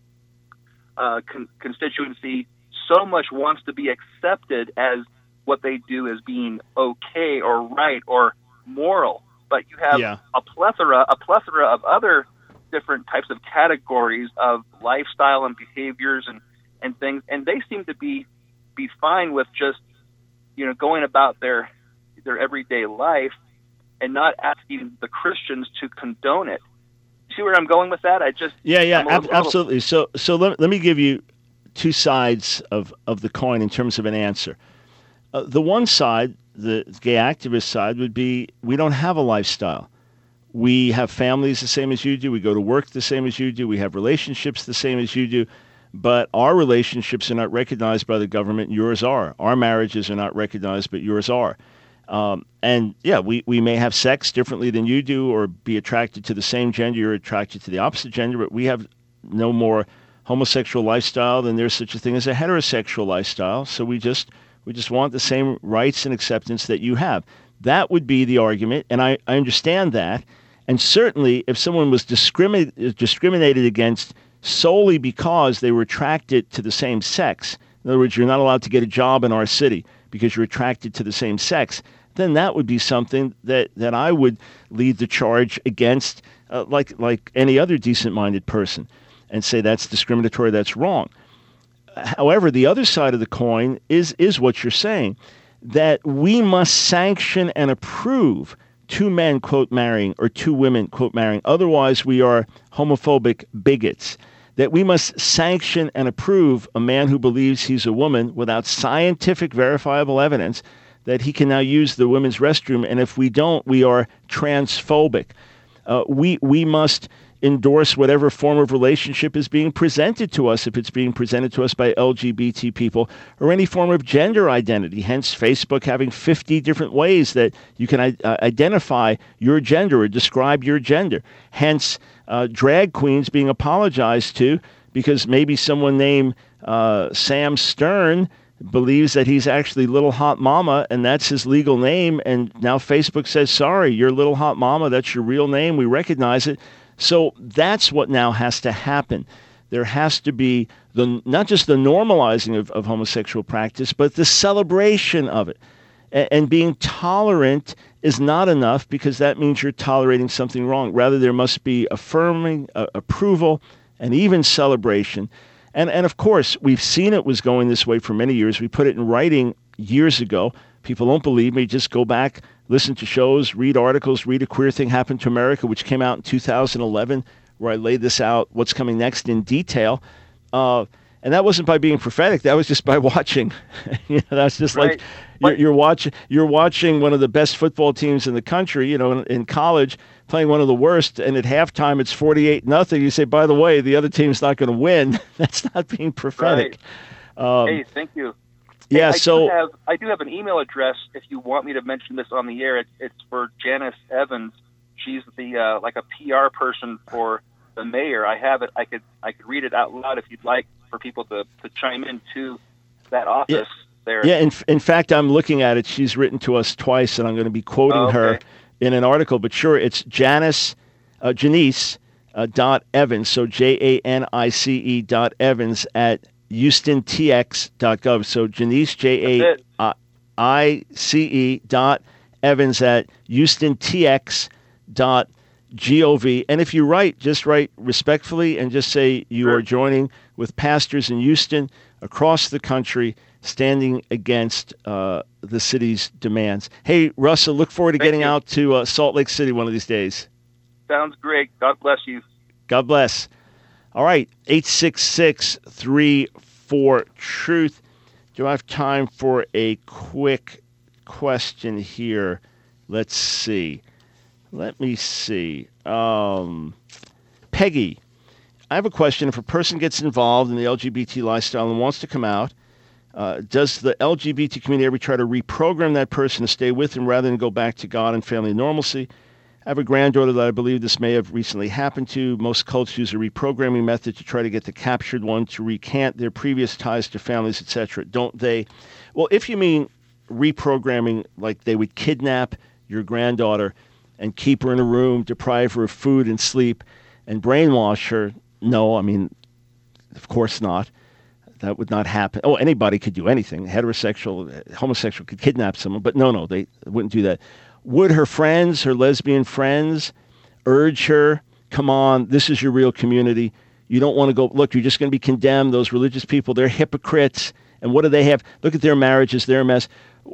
uh, con- constituency so much wants to be accepted as what they do as being okay or right or moral. But you have yeah. a plethora, a plethora of other different types of categories of lifestyle and behaviors and, and things, and they seem to be be fine with just, you know, going about their their everyday life and not asking the Christians to condone it. See where I'm going with that? I just yeah, yeah, ab- little, absolutely. So, so let, let me give you two sides of, of the coin in terms of an answer. Uh, the one side, the gay activist side, would be we don't have a lifestyle. We have families the same as you do. We go to work the same as you do. We have relationships the same as you do. But our relationships are not recognized by the government. Yours are. Our marriages are not recognized, but yours are. Um, and, yeah, we, we may have sex differently than you do or be attracted to the same gender. You're attracted to the opposite gender, but we have no more homosexual lifestyle than there's such a thing as a heterosexual lifestyle. So we just... We just want the same rights and acceptance that you have. That would be the argument, and I, I understand that. And certainly, if someone was discrimi- discriminated against solely because they were attracted to the same sex, in other words, you're not allowed to get a job in our city because you're attracted to the same sex, then that would be something that, that I would lead the charge against, uh, like like any other decent-minded person, and say that's discriminatory, that's wrong. However, the other side of the coin is is what you're saying, that we must sanction and approve two men, quote, marrying, or two women, quote, marrying. Otherwise, we are homophobic bigots. That we must sanction and approve a man who believes he's a woman without scientific verifiable evidence that he can now use the women's restroom. And if we don't, we are transphobic. Uh, we we must endorse whatever form of relationship is being presented to us, if it's being presented to us by L G B T people, or any form of gender identity, hence Facebook having fifty different ways that you can uh, identify your gender or describe your gender. Hence, uh, drag queens being apologized to because maybe someone named uh, Sam Stern believes that he's actually Little Hot Mama, and that's his legal name, and now Facebook says, sorry, you're Little Hot Mama, that's your real name, we recognize it. So that's what now has to happen. There has to be the not just the normalizing of, of homosexual practice, but the celebration of it. A- and being tolerant is not enough, because that means you're tolerating something wrong. Rather, there must be affirming, uh, approval, and even celebration. And, and of course, we've seen it was going this way for many years. We put it in writing years ago. People don't believe me. Just go back, listen to shows, read articles, read A Queer Thing Happened to America, which came out in two thousand eleven, where I laid this out, what's coming next in detail. Uh, and that wasn't by being prophetic. That was just by watching. you know, that's just right. like you're, you're watching. You're watching one of the best football teams in the country. You know, in, in college, playing one of the worst, and at halftime it's forty-eight nothing. You say, by the way, the other team's not going to win. That's not being prophetic. Right. Um, hey, thank you. Hey, yeah. I So do have, I do have an email address if you want me to mention this on the air. It's, it's for Janice Evans. She's the uh, like a P R person for the mayor. I have it. I could I could read it out loud if you'd like for people to, to chime in to that office yeah. there. Yeah. In in fact, I'm looking at it. She's written to us twice, and I'm going to be quoting oh, okay. her in an article. But sure, it's Janice uh, Janice uh, dot Evans. So J A N I C E dot Evans at Houston T X dot gov. So Janice, J A I C E dot Evans at Houston T X dot gov. And if you write, just write respectfully and just say you sure. are joining with pastors in Houston across the country standing against uh, the city's demands. Hey, Russell, look forward to Thank getting you. out to uh, Salt Lake City one of these days. Sounds great. God bless you. God bless. All right, eight six six, three four, truth. Do I have time for a quick question here? Let's see. Let me see. Um, Peggy, I have a question. If a person gets involved in the L G B T lifestyle and wants to come out, uh, does the L G B T community ever try to reprogram that person to stay with him rather than go back to God and family normalcy? I have a granddaughter that I believe this may have recently happened to. Most cults use a reprogramming method to try to get the captured one to recant their previous ties to families, et cetera. Don't they? Well, if you mean reprogramming, like they would kidnap your granddaughter and keep her in a room, deprive her of food and sleep, and brainwash her, no, I mean, of course not. That would not happen. Oh, anybody could do anything. Heterosexual, homosexual could kidnap someone, but no, no, they wouldn't do that. Would her friends, her lesbian friends, urge her, come on, this is your real community. You don't want to go, look, you're just going to be condemned. Those religious people, they're hypocrites. And what do they have? Look at their marriages, their mess.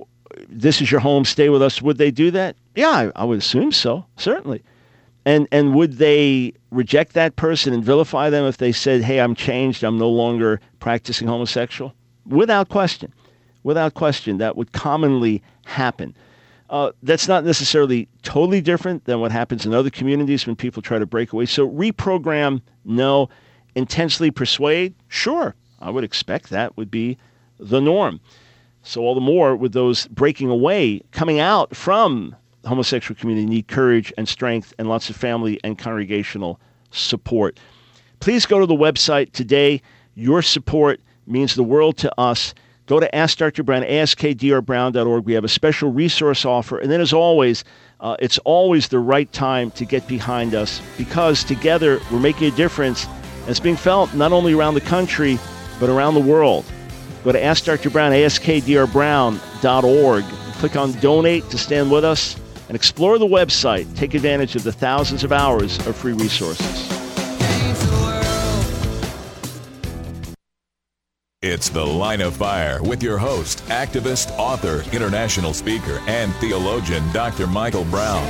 This is your home, stay with us. Would they do that? Yeah, I, I would assume so, certainly. And and would they reject that person and vilify them if they said, hey, I'm changed, I'm no longer practicing homosexual? Without question. Without question, that would commonly happen. Uh, that's not necessarily totally different than what happens in other communities when people try to break away. So reprogram, no. Intensely persuade, sure. I would expect that would be the norm. So all the more with those breaking away, coming out from the homosexual community, need courage and strength and lots of family and congregational support. Please go to the website today. Your support means the world to us. Go to Ask Doctor Brown, ask d r brown dot org. We have a special resource offer. And then as always, uh, it's always the right time to get behind us because together we're making a difference. And it's being felt not only around the country, but around the world. Go to Ask Doctor Brown, ask d r brown dot org. Click on Donate to stand with us and explore the website. Take advantage of the thousands of hours of free resources. It's The Line of Fire with your host, activist, author, international speaker, and theologian, Doctor Michael Brown.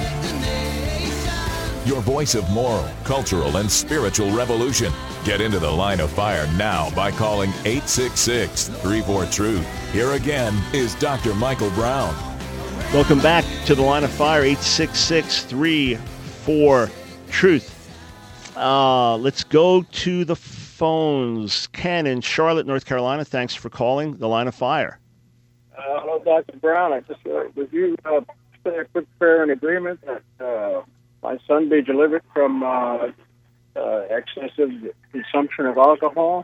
Your voice of moral, cultural, and spiritual revolution. Get into The Line of Fire now by calling eight six six, three four, truth. Here again is Doctor Michael Brown. Welcome back to The Line of Fire, eight six six, three four, truth. Uh, let's go to the phones. Ken in Charlotte, North Carolina, thanks for calling The Line of Fire. Uh, hello, Doctor Brown. I just uh, would you uh, say a quick prayer in agreement that uh, my son be delivered from uh, uh, excessive consumption of alcohol?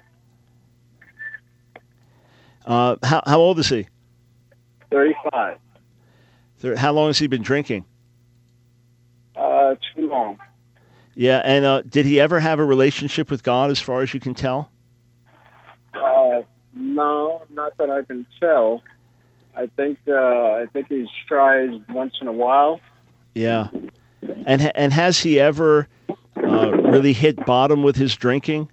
Uh, how, how old is he? thirty-five. How long has he been drinking? Uh, too long. Yeah, and uh, did he ever have a relationship with God as far as you can tell? Uh, no, not that I can tell. I think uh, I think he tries once in a while. Yeah. And and has he ever uh, really hit bottom with his drinking?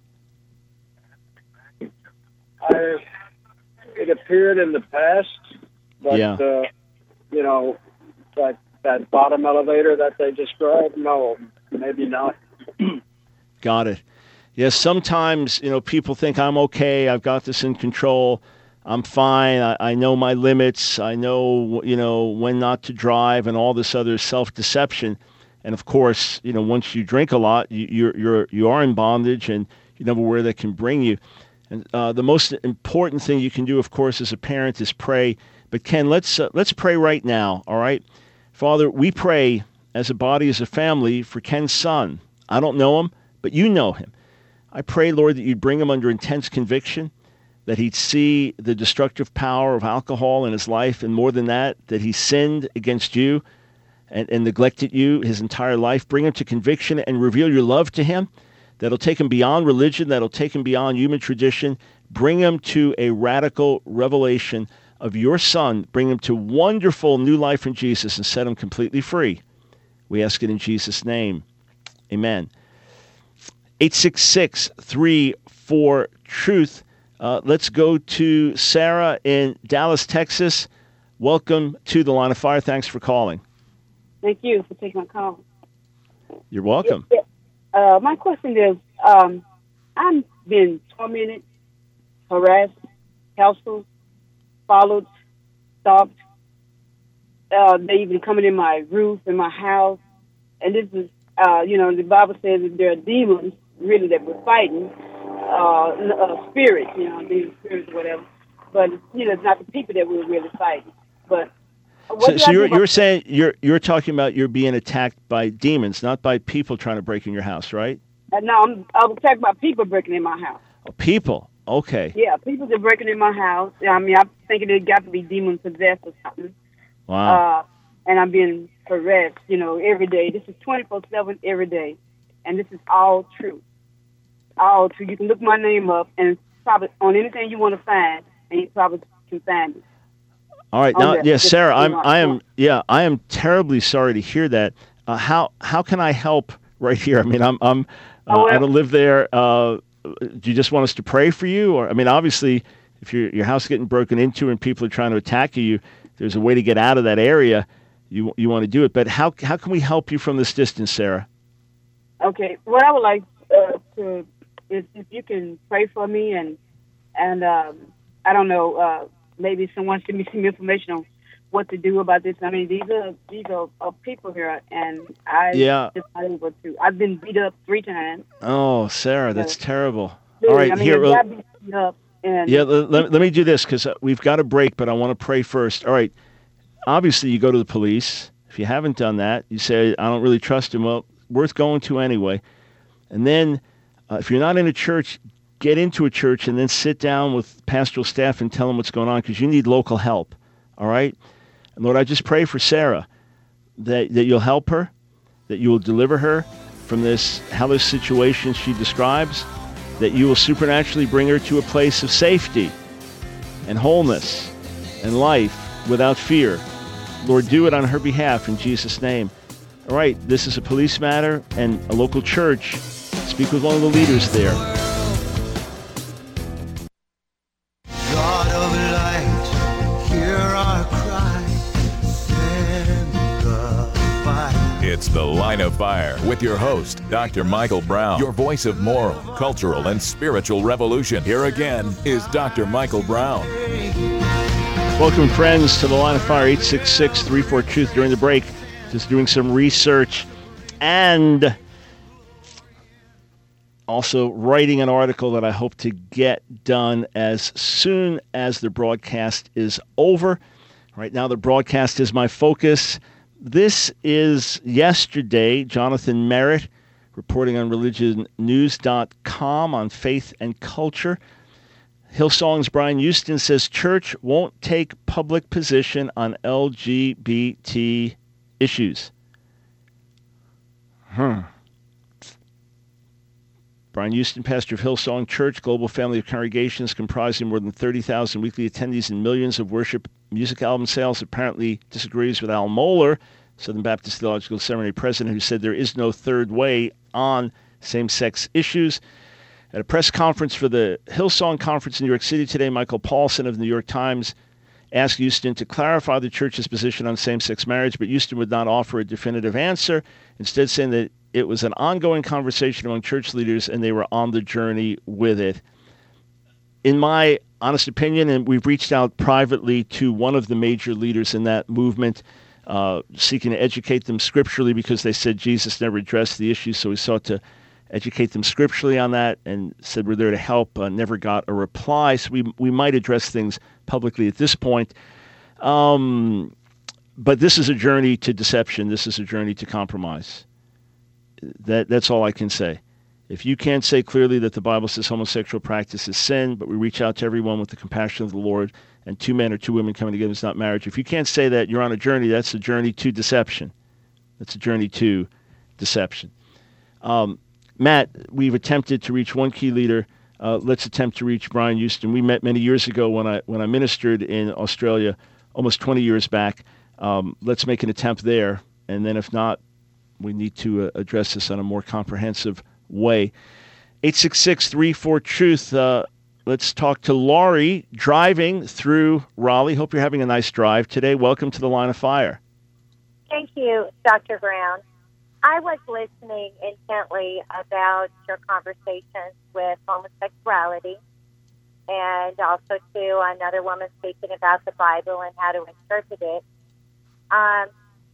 I, it appeared in the past, but, yeah. uh, you know, that, that bottom elevator that they described, no, maybe not. Got it. Yes, sometimes, you know, people think I'm okay, I've got this in control, I'm fine, I, I know my limits, I know, you know, when not to drive and all this other self-deception. And of course, you know, once you drink a lot, you, you're you're you are in bondage, and you know where that can bring you. And uh, the most important thing you can do, of course, as a parent, is pray. But Ken, let's uh, let's pray right now. All right, Father, we pray as a body, as a family, for Ken's son. I don't know him, but you know him. I pray, Lord, that you'd bring him under intense conviction, that he'd see the destructive power of alcohol in his life, and more than that, that he sinned against you. And, and neglected you his entire life. Bring him to conviction and reveal your love to him. That'll take him beyond religion. That'll take him beyond human tradition. Bring him to a radical revelation of your Son. Bring him to wonderful new life in Jesus and set him completely free. We ask it in Jesus' name. Amen. eight six six, three four, truth. Uh, let's go to Sarah in Dallas, Texas. Welcome to The Line of Fire. Thanks for calling. Thank you for taking my call. You're welcome. Yes, yes. Uh, my question is, um, I'm being tormented, harassed, hustled, followed, stalked. Uh, they even coming in my roof, in my house. And this is, uh, you know, the Bible says that there are demons, really, that we're fighting, uh, uh, spirits, you know, demon spirits or whatever. But, you know, it's not the people that we're really fighting. But So, so you're you're saying you're you're talking about you're being attacked by demons, not by people trying to break in your house, right? Uh, no, I'm, I was attacked by people breaking in my house. Oh, people, okay. Yeah, people are breaking in my house. I mean, I'm thinking it got to be demon possessed or something. Wow. Uh, and I'm being harassed, you know, every day. This is twenty-four seven every day, and this is all true. All true. You can look my name up, and it's probably on anything you want to find, and you probably can find it. All right, now, Oh, yeah. yeah, Sarah, I'm, Just- I am, yeah, I am terribly sorry to hear that. Uh, how, how can I help right here? I mean, I'm, I'm, uh, Oh, well- I don't live there. Uh, do you just want us to pray for you, or I mean, obviously, if your your house is getting broken into and people are trying to attack you, there's a way to get out of that area. You, you want to do it, but how, how can we help you from this distance, Sarah? Okay, what I would like uh, to is if you can pray for me, and and um, I don't know, uh, maybe someone send me some information on what to do about this. I mean, these are these are, are people here, and I Yeah. just not able to. I've been beat up three times. Oh, Sarah, that's Yeah. terrible. Really, All right, I mean, here. I well- got beat up, and Yeah, let, let, let me do this because we've got a break, but I want to pray first. All right. Obviously, you go to the police. If you haven't done that, you say, I don't really trust him. Well, worth going to anyway. And then uh, if you're not in a church, get into a church and then sit down with pastoral staff and tell them what's going on because you need local help. All right? And Lord, I just pray for Sarah that, that you'll help her, that you will deliver her from this hellish situation she describes, that you will supernaturally bring her to a place of safety and wholeness and life without fear. Lord, do it on her behalf in Jesus' name. All right, this is a police matter and a local church. Speak with one of the leaders there. It's The Line of Fire with your host, Doctor Michael Brown, your voice of moral, cultural, and spiritual revolution. Here again is Doctor Michael Brown. Welcome, friends, to The Line of Fire, eight six six, three four, truth. During the break, just doing some research and also writing an article that I hope to get done as soon as the broadcast is over. Right now, the broadcast is my focus. This is yesterday, Jonathan Merritt reporting on religion news dot com on faith and culture. Hillsong's Brian Houston says church won't take public position on L G B T issues. Hmm. Brian Houston, pastor of Hillsong Church, global family of congregations comprising more than thirty thousand weekly attendees and millions of worship music album sales, apparently disagrees with Al Mohler, Southern Baptist Theological Seminary president, who said there is no third way on same-sex issues. At a press conference for the Hillsong Conference in New York City today, Michael Paulson of the New York Times asked Houston to clarify the church's position on same-sex marriage, but Houston would not offer a definitive answer, instead saying that it was an ongoing conversation among church leaders and they were on the journey with it. In my honest opinion, and we've reached out privately to one of the major leaders in that movement, uh, seeking to educate them scripturally because they said Jesus never addressed the issue, so we sought to educate them scripturally on that and said we're there to help, uh, never got a reply, so we, we might address things publicly at this point. Um, but this is a journey to deception. This is a journey to compromise. That That's all I can say. If you can't say clearly that the Bible says homosexual practice is sin, but we reach out to everyone with the compassion of the Lord, and two men or two women coming together is not marriage. If you can't say that, you're on a journey. That's a journey to deception. That's a journey to deception. Um, Matt, we've attempted to reach one key leader. Uh, let's attempt to reach Brian Houston. We met many years ago when I when I ministered in Australia, almost twenty years back. Um, let's make an attempt there, and then if not, we need to uh, address this on a more comprehensive way. eight six six, three four, truth. Uh, let's talk to Laurie driving through Raleigh. Hope you're having a nice drive today. Welcome to the Line of Fire. Thank you, Doctor Brown. I was listening intently about your conversations with homosexuality and also to another woman speaking about the Bible and how to interpret it. Um,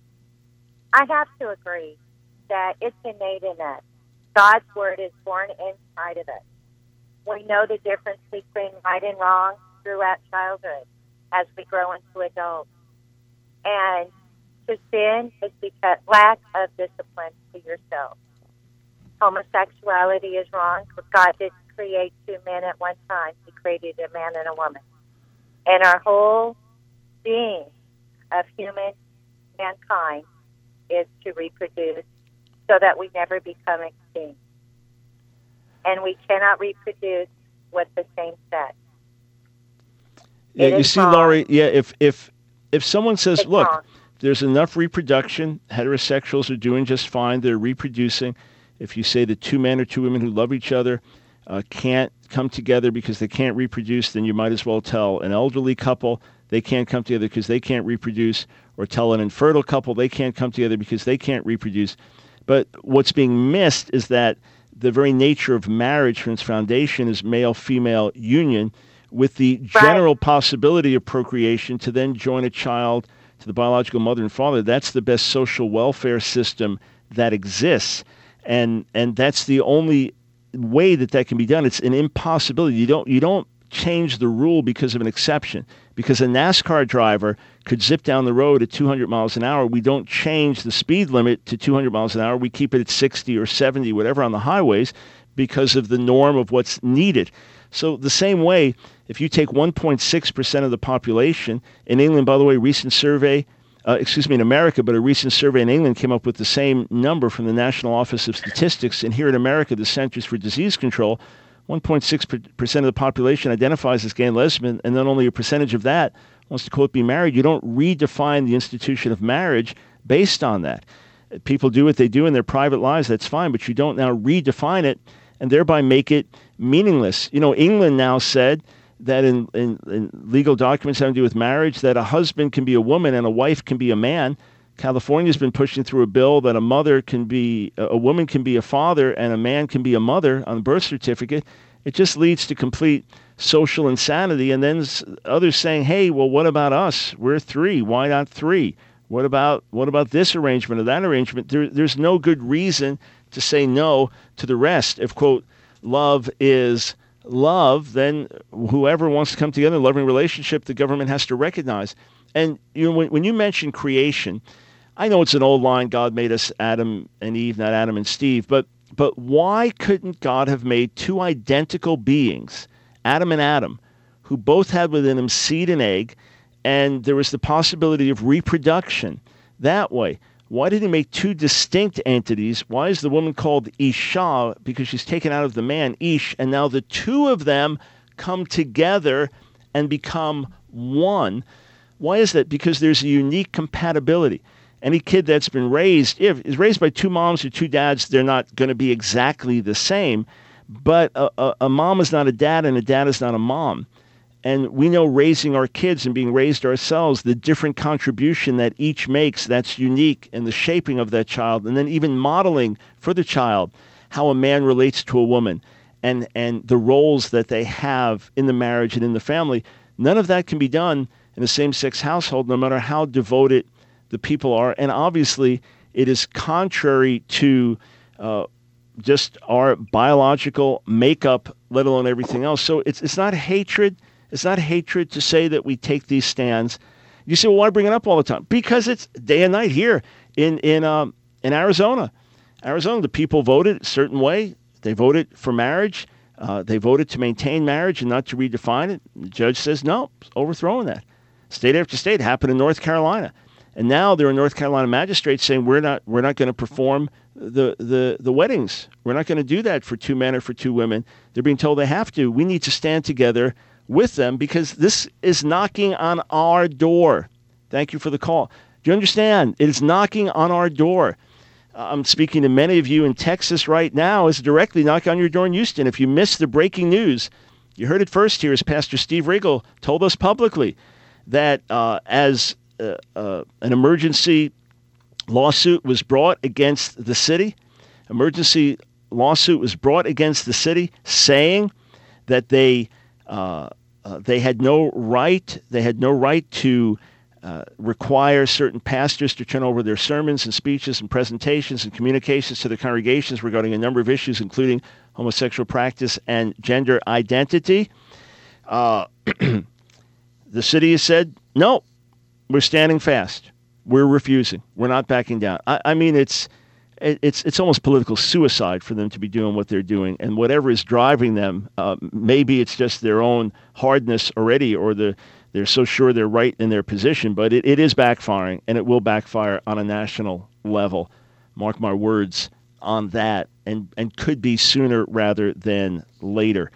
I have to agree that it's innate in us. God's Word is born inside of us. We know the difference between right and wrong throughout childhood as we grow into adults. And to sin is because lack of discipline to yourself. Homosexuality is wrong, because God didn't create two men at one time. He created a man and a woman. And our whole being of human mankind is to reproduce so that we never become extinct. And we cannot reproduce with the same sex. Yeah, It you is see, wrong. Laurie, yeah, if if if someone says, It's look, wrong. there's enough reproduction, heterosexuals are doing just fine, they're reproducing. If you say that two men or two women who love each other uh, can't come together because they can't reproduce, then you might as well tell an elderly couple they can't come together because they can't reproduce, or tell an infertile couple they can't come together because they can't reproduce. But what's being missed is that the very nature of marriage from its foundation is male-female union with the general right. possibility of procreation to then join a child to the biological mother and father. That's the best social welfare system that exists. And and that's the only way that that can be done. It's an impossibility. You don't you don't change the rule because of an exception. Because a NASCAR driver could zip down the road at two hundred miles an hour. We don't change the speed limit to two hundred miles an hour. We keep it at sixty or seventy, whatever, on the highways because of the norm of what's needed. So the same way, if you take one point six percent of the population, in England, by the way, recent survey, uh, excuse me, in America, but a recent survey in England came up with the same number from the National Office of Statistics. And here in America, the Centers for Disease Control, one point six percent of the population identifies as gay and lesbian, and then only a percentage of that wants to, quote, be married. You don't redefine the institution of marriage based on that. People do what they do in their private lives, that's fine, but you don't now redefine it and thereby make it meaningless. You know, England now said that in, in, in legal documents having to do with marriage, that a husband can be a woman and a wife can be a man. California's been pushing through a bill that a mother can be, a woman can be a father and a man can be a mother on the birth certificate. It just leads to complete social insanity. And then others saying, hey, well, what about us? We're three. Why not three? What about what about this arrangement or that arrangement? There, there's no good reason to say no to the rest. If, quote, love is love, then whoever wants to come together in a loving relationship, the government has to recognize. And you know, when, when you mention creation, I know it's an old line, God made us Adam and Eve, not Adam and Steve, but but why couldn't God have made two identical beings, Adam and Adam, who both had within them seed and egg, and there was the possibility of reproduction that way? Why did he make two distinct entities? Why is the woman called Isha? Because she's taken out of the man, Ish, and now the two of them come together and become one. Why is that? Because there's a unique compatibility. Any kid that's been raised, if is raised by two moms or two dads, they're not going to be exactly the same. But a, a, a mom is not a dad and a dad is not a mom. And we know raising our kids and being raised ourselves, the different contribution that each makes that's unique in the shaping of that child. And then even modeling for the child how a man relates to a woman and, and the roles that they have in the marriage and in the family. None of that can be done in a same-sex household, no matter how devoted the people are. And obviously, it is contrary to uh, just our biological makeup, let alone everything else. So it's it's not hatred. It's not hatred to say that we take these stands. You say, well, why bring it up all the time? Because it's day and night here in in um, in Arizona. Arizona, the people voted a certain way. They voted for marriage. Uh, they voted to maintain marriage and not to redefine it. The judge says, no, overthrowing that. State after state happened in North Carolina. And now there are North Carolina magistrates saying we're not we're not going to perform the, the, the weddings. We're not going to do that for two men or for two women. They're being told they have to. We need to stand together with them because this is knocking on our door. Thank you for the call. Do you understand? It is knocking on our door. I'm speaking to many of you in Texas right now. It's directly knocking on your door in Houston. If you missed the breaking news, you heard it first here as Pastor Steve Riegel told us publicly that uh, as uh, uh, an emergency lawsuit was brought against the city, emergency lawsuit was brought against the city saying that they uh, uh, they had no right, they had no right to Uh, require certain pastors to turn over their sermons and speeches and presentations and communications to their congregations regarding a number of issues, including homosexual practice and gender identity. Uh, the city has said, no, we're standing fast. We're refusing. We're not backing down. I, I mean, it's it, it's it's almost political suicide for them to be doing what they're doing. And whatever is driving them, uh, maybe it's just their own hardness already, or the they're so sure they're right in their position, but it, it is backfiring, and it will backfire on a national level. Mark my words on that, and, and could be sooner rather than later.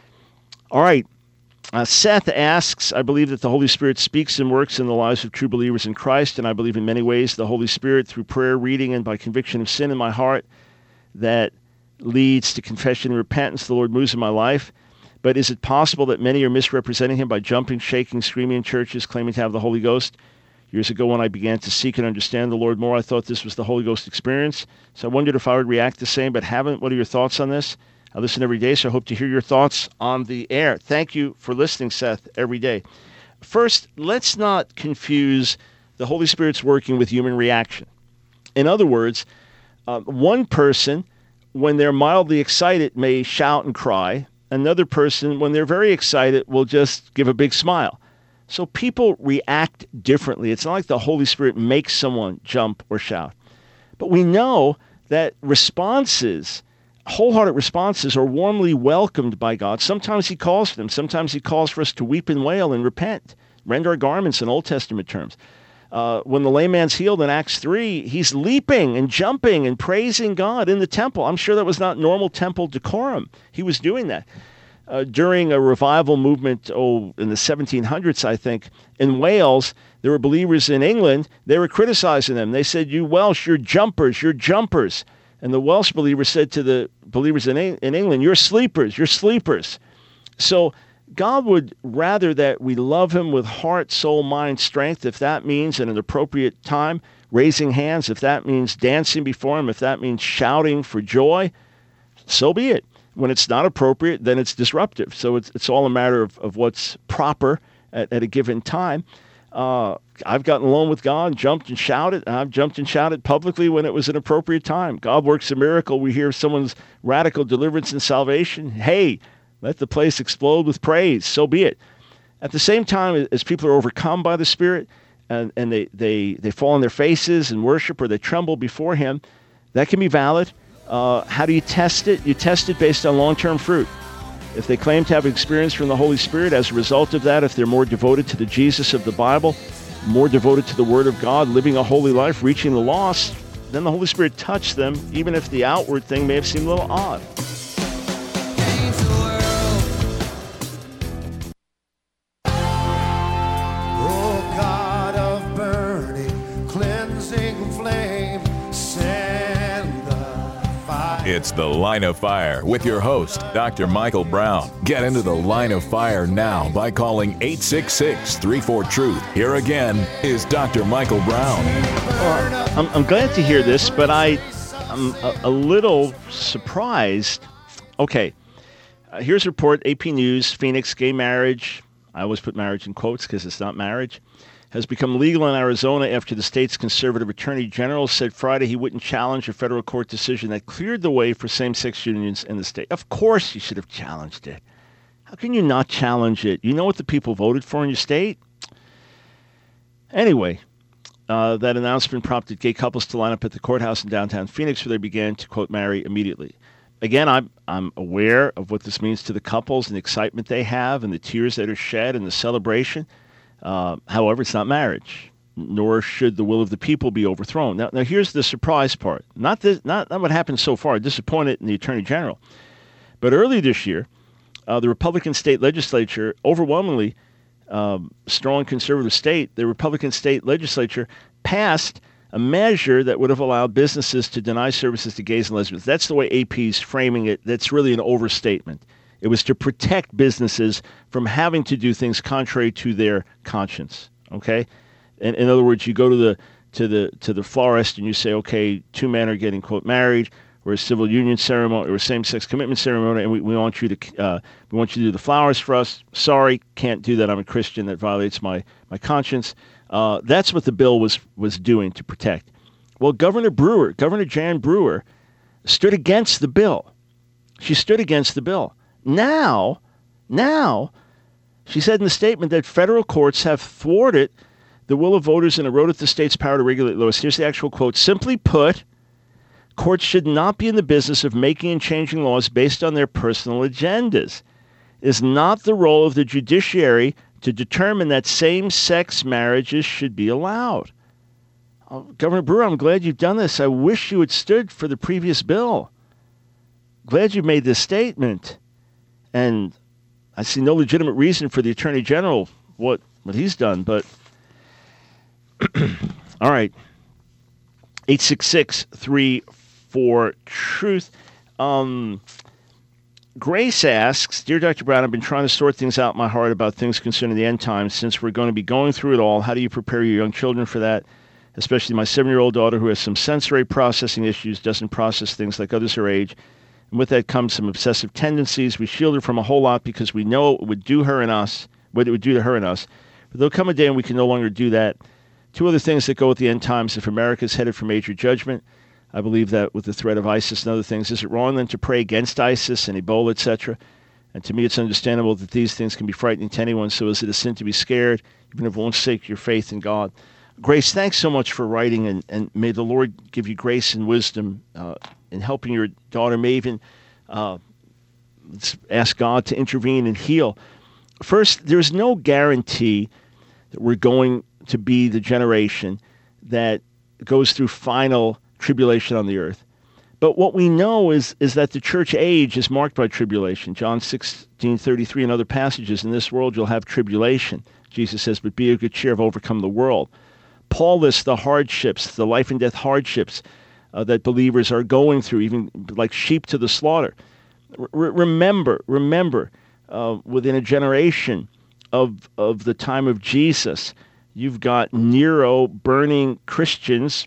All right. Uh, Seth asks, I believe that the Holy Spirit speaks and works in the lives of true believers in Christ, and I believe in many ways the Holy Spirit, through prayer, reading, and by conviction of sin in my heart, that leads to confession and repentance, the Lord moves in my life. But is it possible that many are misrepresenting him by jumping, shaking, screaming in churches, claiming to have the Holy Ghost? Years ago, when I began to seek and understand the Lord more, I thought this was the Holy Ghost experience. So I wondered if I would react the same, but haven't. What are your thoughts on this? I listen every day, so I hope to hear your thoughts on the air. Thank you for listening, Seth, every day. First, let's not confuse the Holy Spirit's working with human reaction. In other words, uh, one person, when they're mildly excited, may shout and cry. Another person, when they're very excited, will just give a big smile. So people react differently. It's not like the Holy Spirit makes someone jump or shout. But we know that responses, wholehearted responses, are warmly welcomed by God. Sometimes he calls for them. Sometimes he calls for us to weep and wail and repent, rend our garments in Old Testament terms. Uh, when the lame man's healed in Acts three, he's leaping and jumping and praising God in the temple. I'm sure that was not normal temple decorum. He was doing that. Uh, during a revival movement, oh, in the seventeen hundreds, I think, in Wales, there were believers in England. They were criticizing them. They said, you Welsh, you're jumpers, you're jumpers. And the Welsh believers said to the believers in, in England, you're sleepers, you're sleepers. So God would rather that we love him with heart, soul, mind, strength, if that means at an appropriate time raising hands, if that means dancing before him, if that means shouting for joy, so be it. When it's not appropriate, then it's disruptive. So it's it's all a matter of, of what's proper at, at a given time. Uh, I've gotten alone with God, jumped and shouted. I've jumped and shouted publicly when it was an appropriate time. God works a miracle. We hear someone's radical deliverance and salvation. Hey, let the place explode with praise. So be it. At the same time, as people are overcome by the Spirit and, and they, they, they fall on their faces and worship or they tremble before him, that can be valid. Uh, how do you test it? You test it based on long-term fruit. If they claim to have experience from the Holy Spirit, as a result of that, if they're more devoted to the Jesus of the Bible, more devoted to the Word of God, living a holy life, reaching the lost, then the Holy Spirit touched them, even if the outward thing may have seemed a little odd. It's The Line of Fire with your host, Doctor Michael Brown. Get into the Line of Fire now by calling eight six six, three four, truth. Here again is Doctor Michael Brown. Well, I'm, I'm glad to hear this, but I, I'm a, a little surprised. Okay, uh, here's a report, A P News, Phoenix gay marriage, I always put marriage in quotes because it's not marriage, has become legal in Arizona after the state's conservative attorney general said Friday he wouldn't challenge a federal court decision that cleared the way for same-sex unions in the state. Of course you should have challenged it. How can you not challenge it? You know what the people voted for in your state? Anyway, uh, that announcement prompted gay couples to line up at the courthouse in downtown Phoenix where they began to, quote, marry immediately. Again, I'm, I'm aware of what this means to the couples and the excitement they have and the tears that are shed and the celebration. Uh, however, it's not marriage, nor should the will of the people be overthrown. Now, now here's the surprise part. Not, this, not, not what happened so far, disappointed in the Attorney General. But early this year, uh, the Republican state legislature, overwhelmingly um, strong conservative state, the Republican state legislature passed a measure that would have allowed businesses to deny services to gays and lesbians. That's the way A P's framing it. That's really an overstatement. It was to protect businesses from having to do things contrary to their conscience. Okay, in, in other words, you go to the to the to the florist and you say, okay, two men are getting, quote, married, or a civil union ceremony, or a same-sex commitment ceremony, and we, we want you to uh, we want you to do the flowers for us. Sorry, can't do that. I'm a Christian. That violates my my conscience. Uh, that's what the bill was was doing to protect. Well, Governor Brewer, Governor Jan Brewer, stood against the bill. She stood against the bill. Now, now, she said in the statement that federal courts have thwarted the will of voters and eroded the state's power to regulate laws. Here's the actual quote. Simply put, courts should not be in the business of making and changing laws based on their personal agendas. It is not the role of the judiciary to determine that same-sex marriages should be allowed. Oh, Governor Brewer, I'm glad you've done this. I wish you had stood for the previous bill. Glad you made this statement. And I see no legitimate reason for the Attorney General, what, what he's done. But, all right, eight six six, three four, truth. Um, Grace asks, Dear Doctor Brown, I've been trying to sort things out in my heart about things concerning the end times. Since we're going to be going through it all, how do you prepare your young children for that? Especially my seven-year-old daughter who has some sensory processing issues, doesn't process things like others her age. And with that comes some obsessive tendencies. We shield her from a whole lot because we know it would do her and us, what it would do to her and us. But there'll come a day when we can no longer do that. Two other things that go with the end times. If America is headed for major judgment, I believe that with the threat of ISIS and other things, is it wrong then to pray against ISIS and Ebola, et cetera? And to me, it's understandable that these things can be frightening to anyone. So is it a sin to be scared, even if it won't stake your faith in God? Grace, thanks so much for writing, and, and may the Lord give you grace and wisdom uh, in helping your daughter Maven. Uh, let's ask God to intervene and heal. First, there's no guarantee that we're going to be the generation that goes through final tribulation on the earth. But what we know is, is that the church age is marked by tribulation. John sixteen thirty-three and other passages, in this world you'll have tribulation. Jesus says, but be of good cheer, I've overcome the world. Paul lists the hardships, the life and death hardships uh, that believers are going through, even like sheep to the slaughter. R- remember, remember, uh, within a generation of of the time of Jesus, You've got Nero burning Christians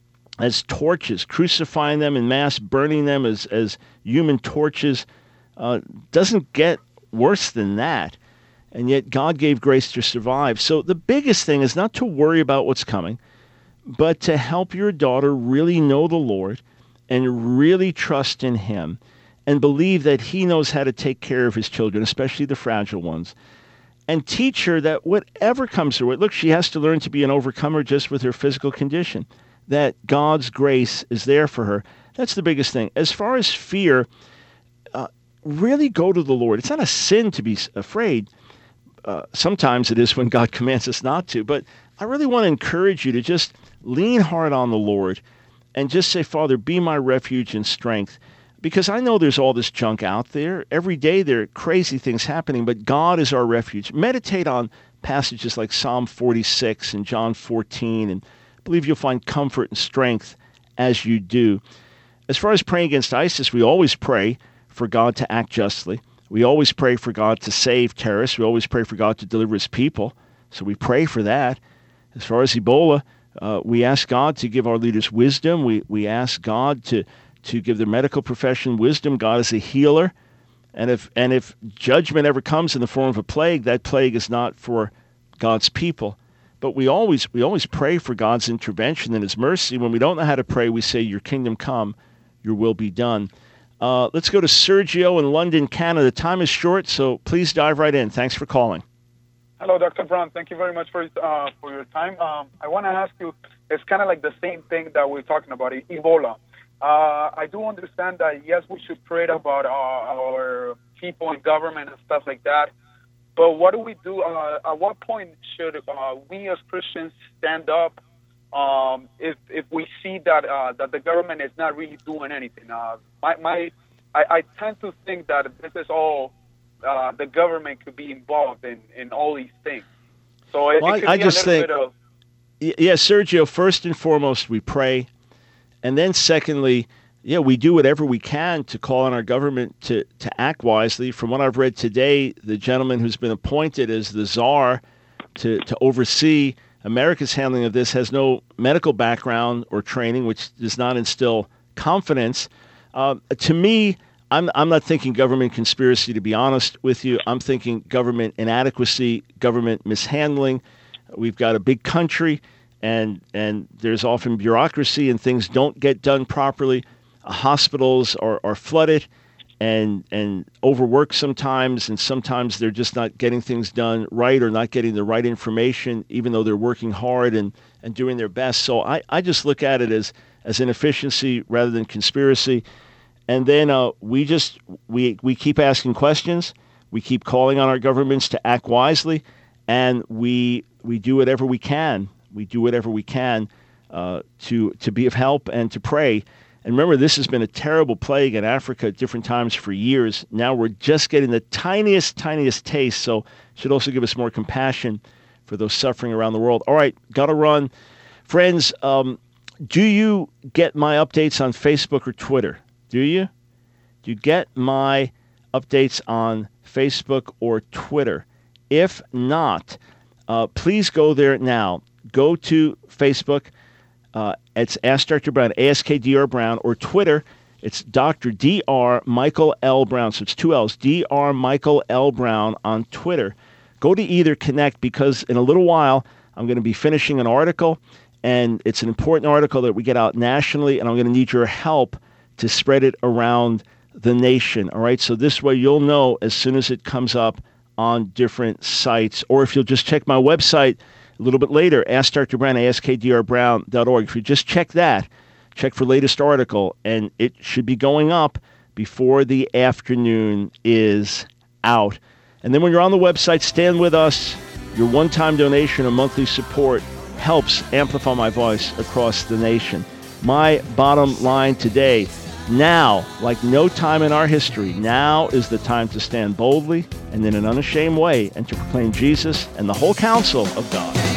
as torches, crucifying them in mass, burning them as, as human torches. Uh, doesn't get worse than that. And yet God gave grace to survive. So the biggest thing is not to worry about what's coming, but to help your daughter really know the Lord and really trust in him and believe that he knows how to take care of his children, especially the fragile ones. And teach her that whatever comes her way, look, she has to learn to be an overcomer just with her physical condition, that God's grace is there for her. That's the biggest thing. As far as fear, uh, really go to the Lord. It's not a sin to be afraid. Uh, sometimes it is when God commands us not to. But I really want to encourage you to just lean hard on the Lord and just say, Father, be my refuge and strength. Because I know there's all this junk out there. Every day there are crazy things happening, but God is our refuge. Meditate on passages like Psalm forty-six and John fourteen, and I believe you'll find comfort and strength as you do. As far as praying against ISIS, we always pray for God to act justly. We always pray for God to save terrorists. We always pray for God to deliver his people. So we pray for that. As far as Ebola, uh, we ask God to give our leaders wisdom. We we ask God to to give the medical profession wisdom. God is a healer. And if and if judgment ever comes in the form of a plague, that plague is not for God's people. But we always we always pray for God's intervention and his mercy. When we don't know how to pray, we say, your kingdom come, your will be done. Uh, let's go to Sergio in London, Canada. Time is short, so please dive right in. Thanks for calling. Hello, Doctor Brown. Thank you very much for uh, for your time. Um, I want to ask you, it's kind of like the same thing that we're talking about, Ebola. Uh, I do understand that, yes, we should pray about our, our people and government and stuff like that. But what do we do? Uh, at what point should uh, we as Christians stand up um, if if we see that uh, that the government is not really doing anything? Uh, my my, I, I tend to think that this is all uh, the government could be involved in, in all these things. So it, well, it could I, be I just a little think, bit of, yeah, Sergio. First and foremost, we pray. And then secondly, yeah, we do whatever we can to call on our government to, to act wisely. From what I've read today, the gentleman who's been appointed as the czar to, to oversee America's handling of this has no medical background or training, which does not instill confidence. Uh, to me, I'm, I'm not thinking government conspiracy, to be honest with you. I'm thinking government inadequacy, government mishandling. We've got a big country. And and there's often bureaucracy and things don't get done properly. Uh, hospitals are, are flooded and and overworked sometimes, and sometimes they're just not getting things done right or not getting the right information, even though they're working hard and, and doing their best. So I, I just look at it as, as inefficiency rather than conspiracy. And then uh, we just we we keep asking questions. We keep calling on our governments to act wisely, and we we do whatever we can. We do whatever we can uh, to to be of help and to pray. And remember, this has been a terrible plague in Africa at different times for years. Now we're just getting the tiniest, tiniest taste. So it should also give us more compassion for those suffering around the world. All right, got to run. Friends, um, do you get my updates on Facebook or Twitter? Do you? Do you get my updates on Facebook or Twitter? If not, uh, please go there now. Go to Facebook. Uh, it's Ask Doctor Brown, A S K D R Brown, or Twitter. It's Doctor D R Michael L. Brown. So it's two L's, D R Michael L. Brown on Twitter. Go to either connect, because in a little while I'm going to be finishing an article, and it's an important article that we get out nationally, and I'm going to need your help to spread it around the nation. All right, so this way you'll know as soon as it comes up on different sites, or if you'll just check my website a little bit later, Ask Doctor Brown, A S K D R Brown dot org. If you just check that, check for latest article, and it should be going up before the afternoon is out. And then when you're on the website, stand with us. Your one-time donation or monthly support helps amplify my voice across the nation. My bottom line today, now, like no time in our history, now is the time to stand boldly and in an unashamed way and to proclaim Jesus and the whole counsel of God.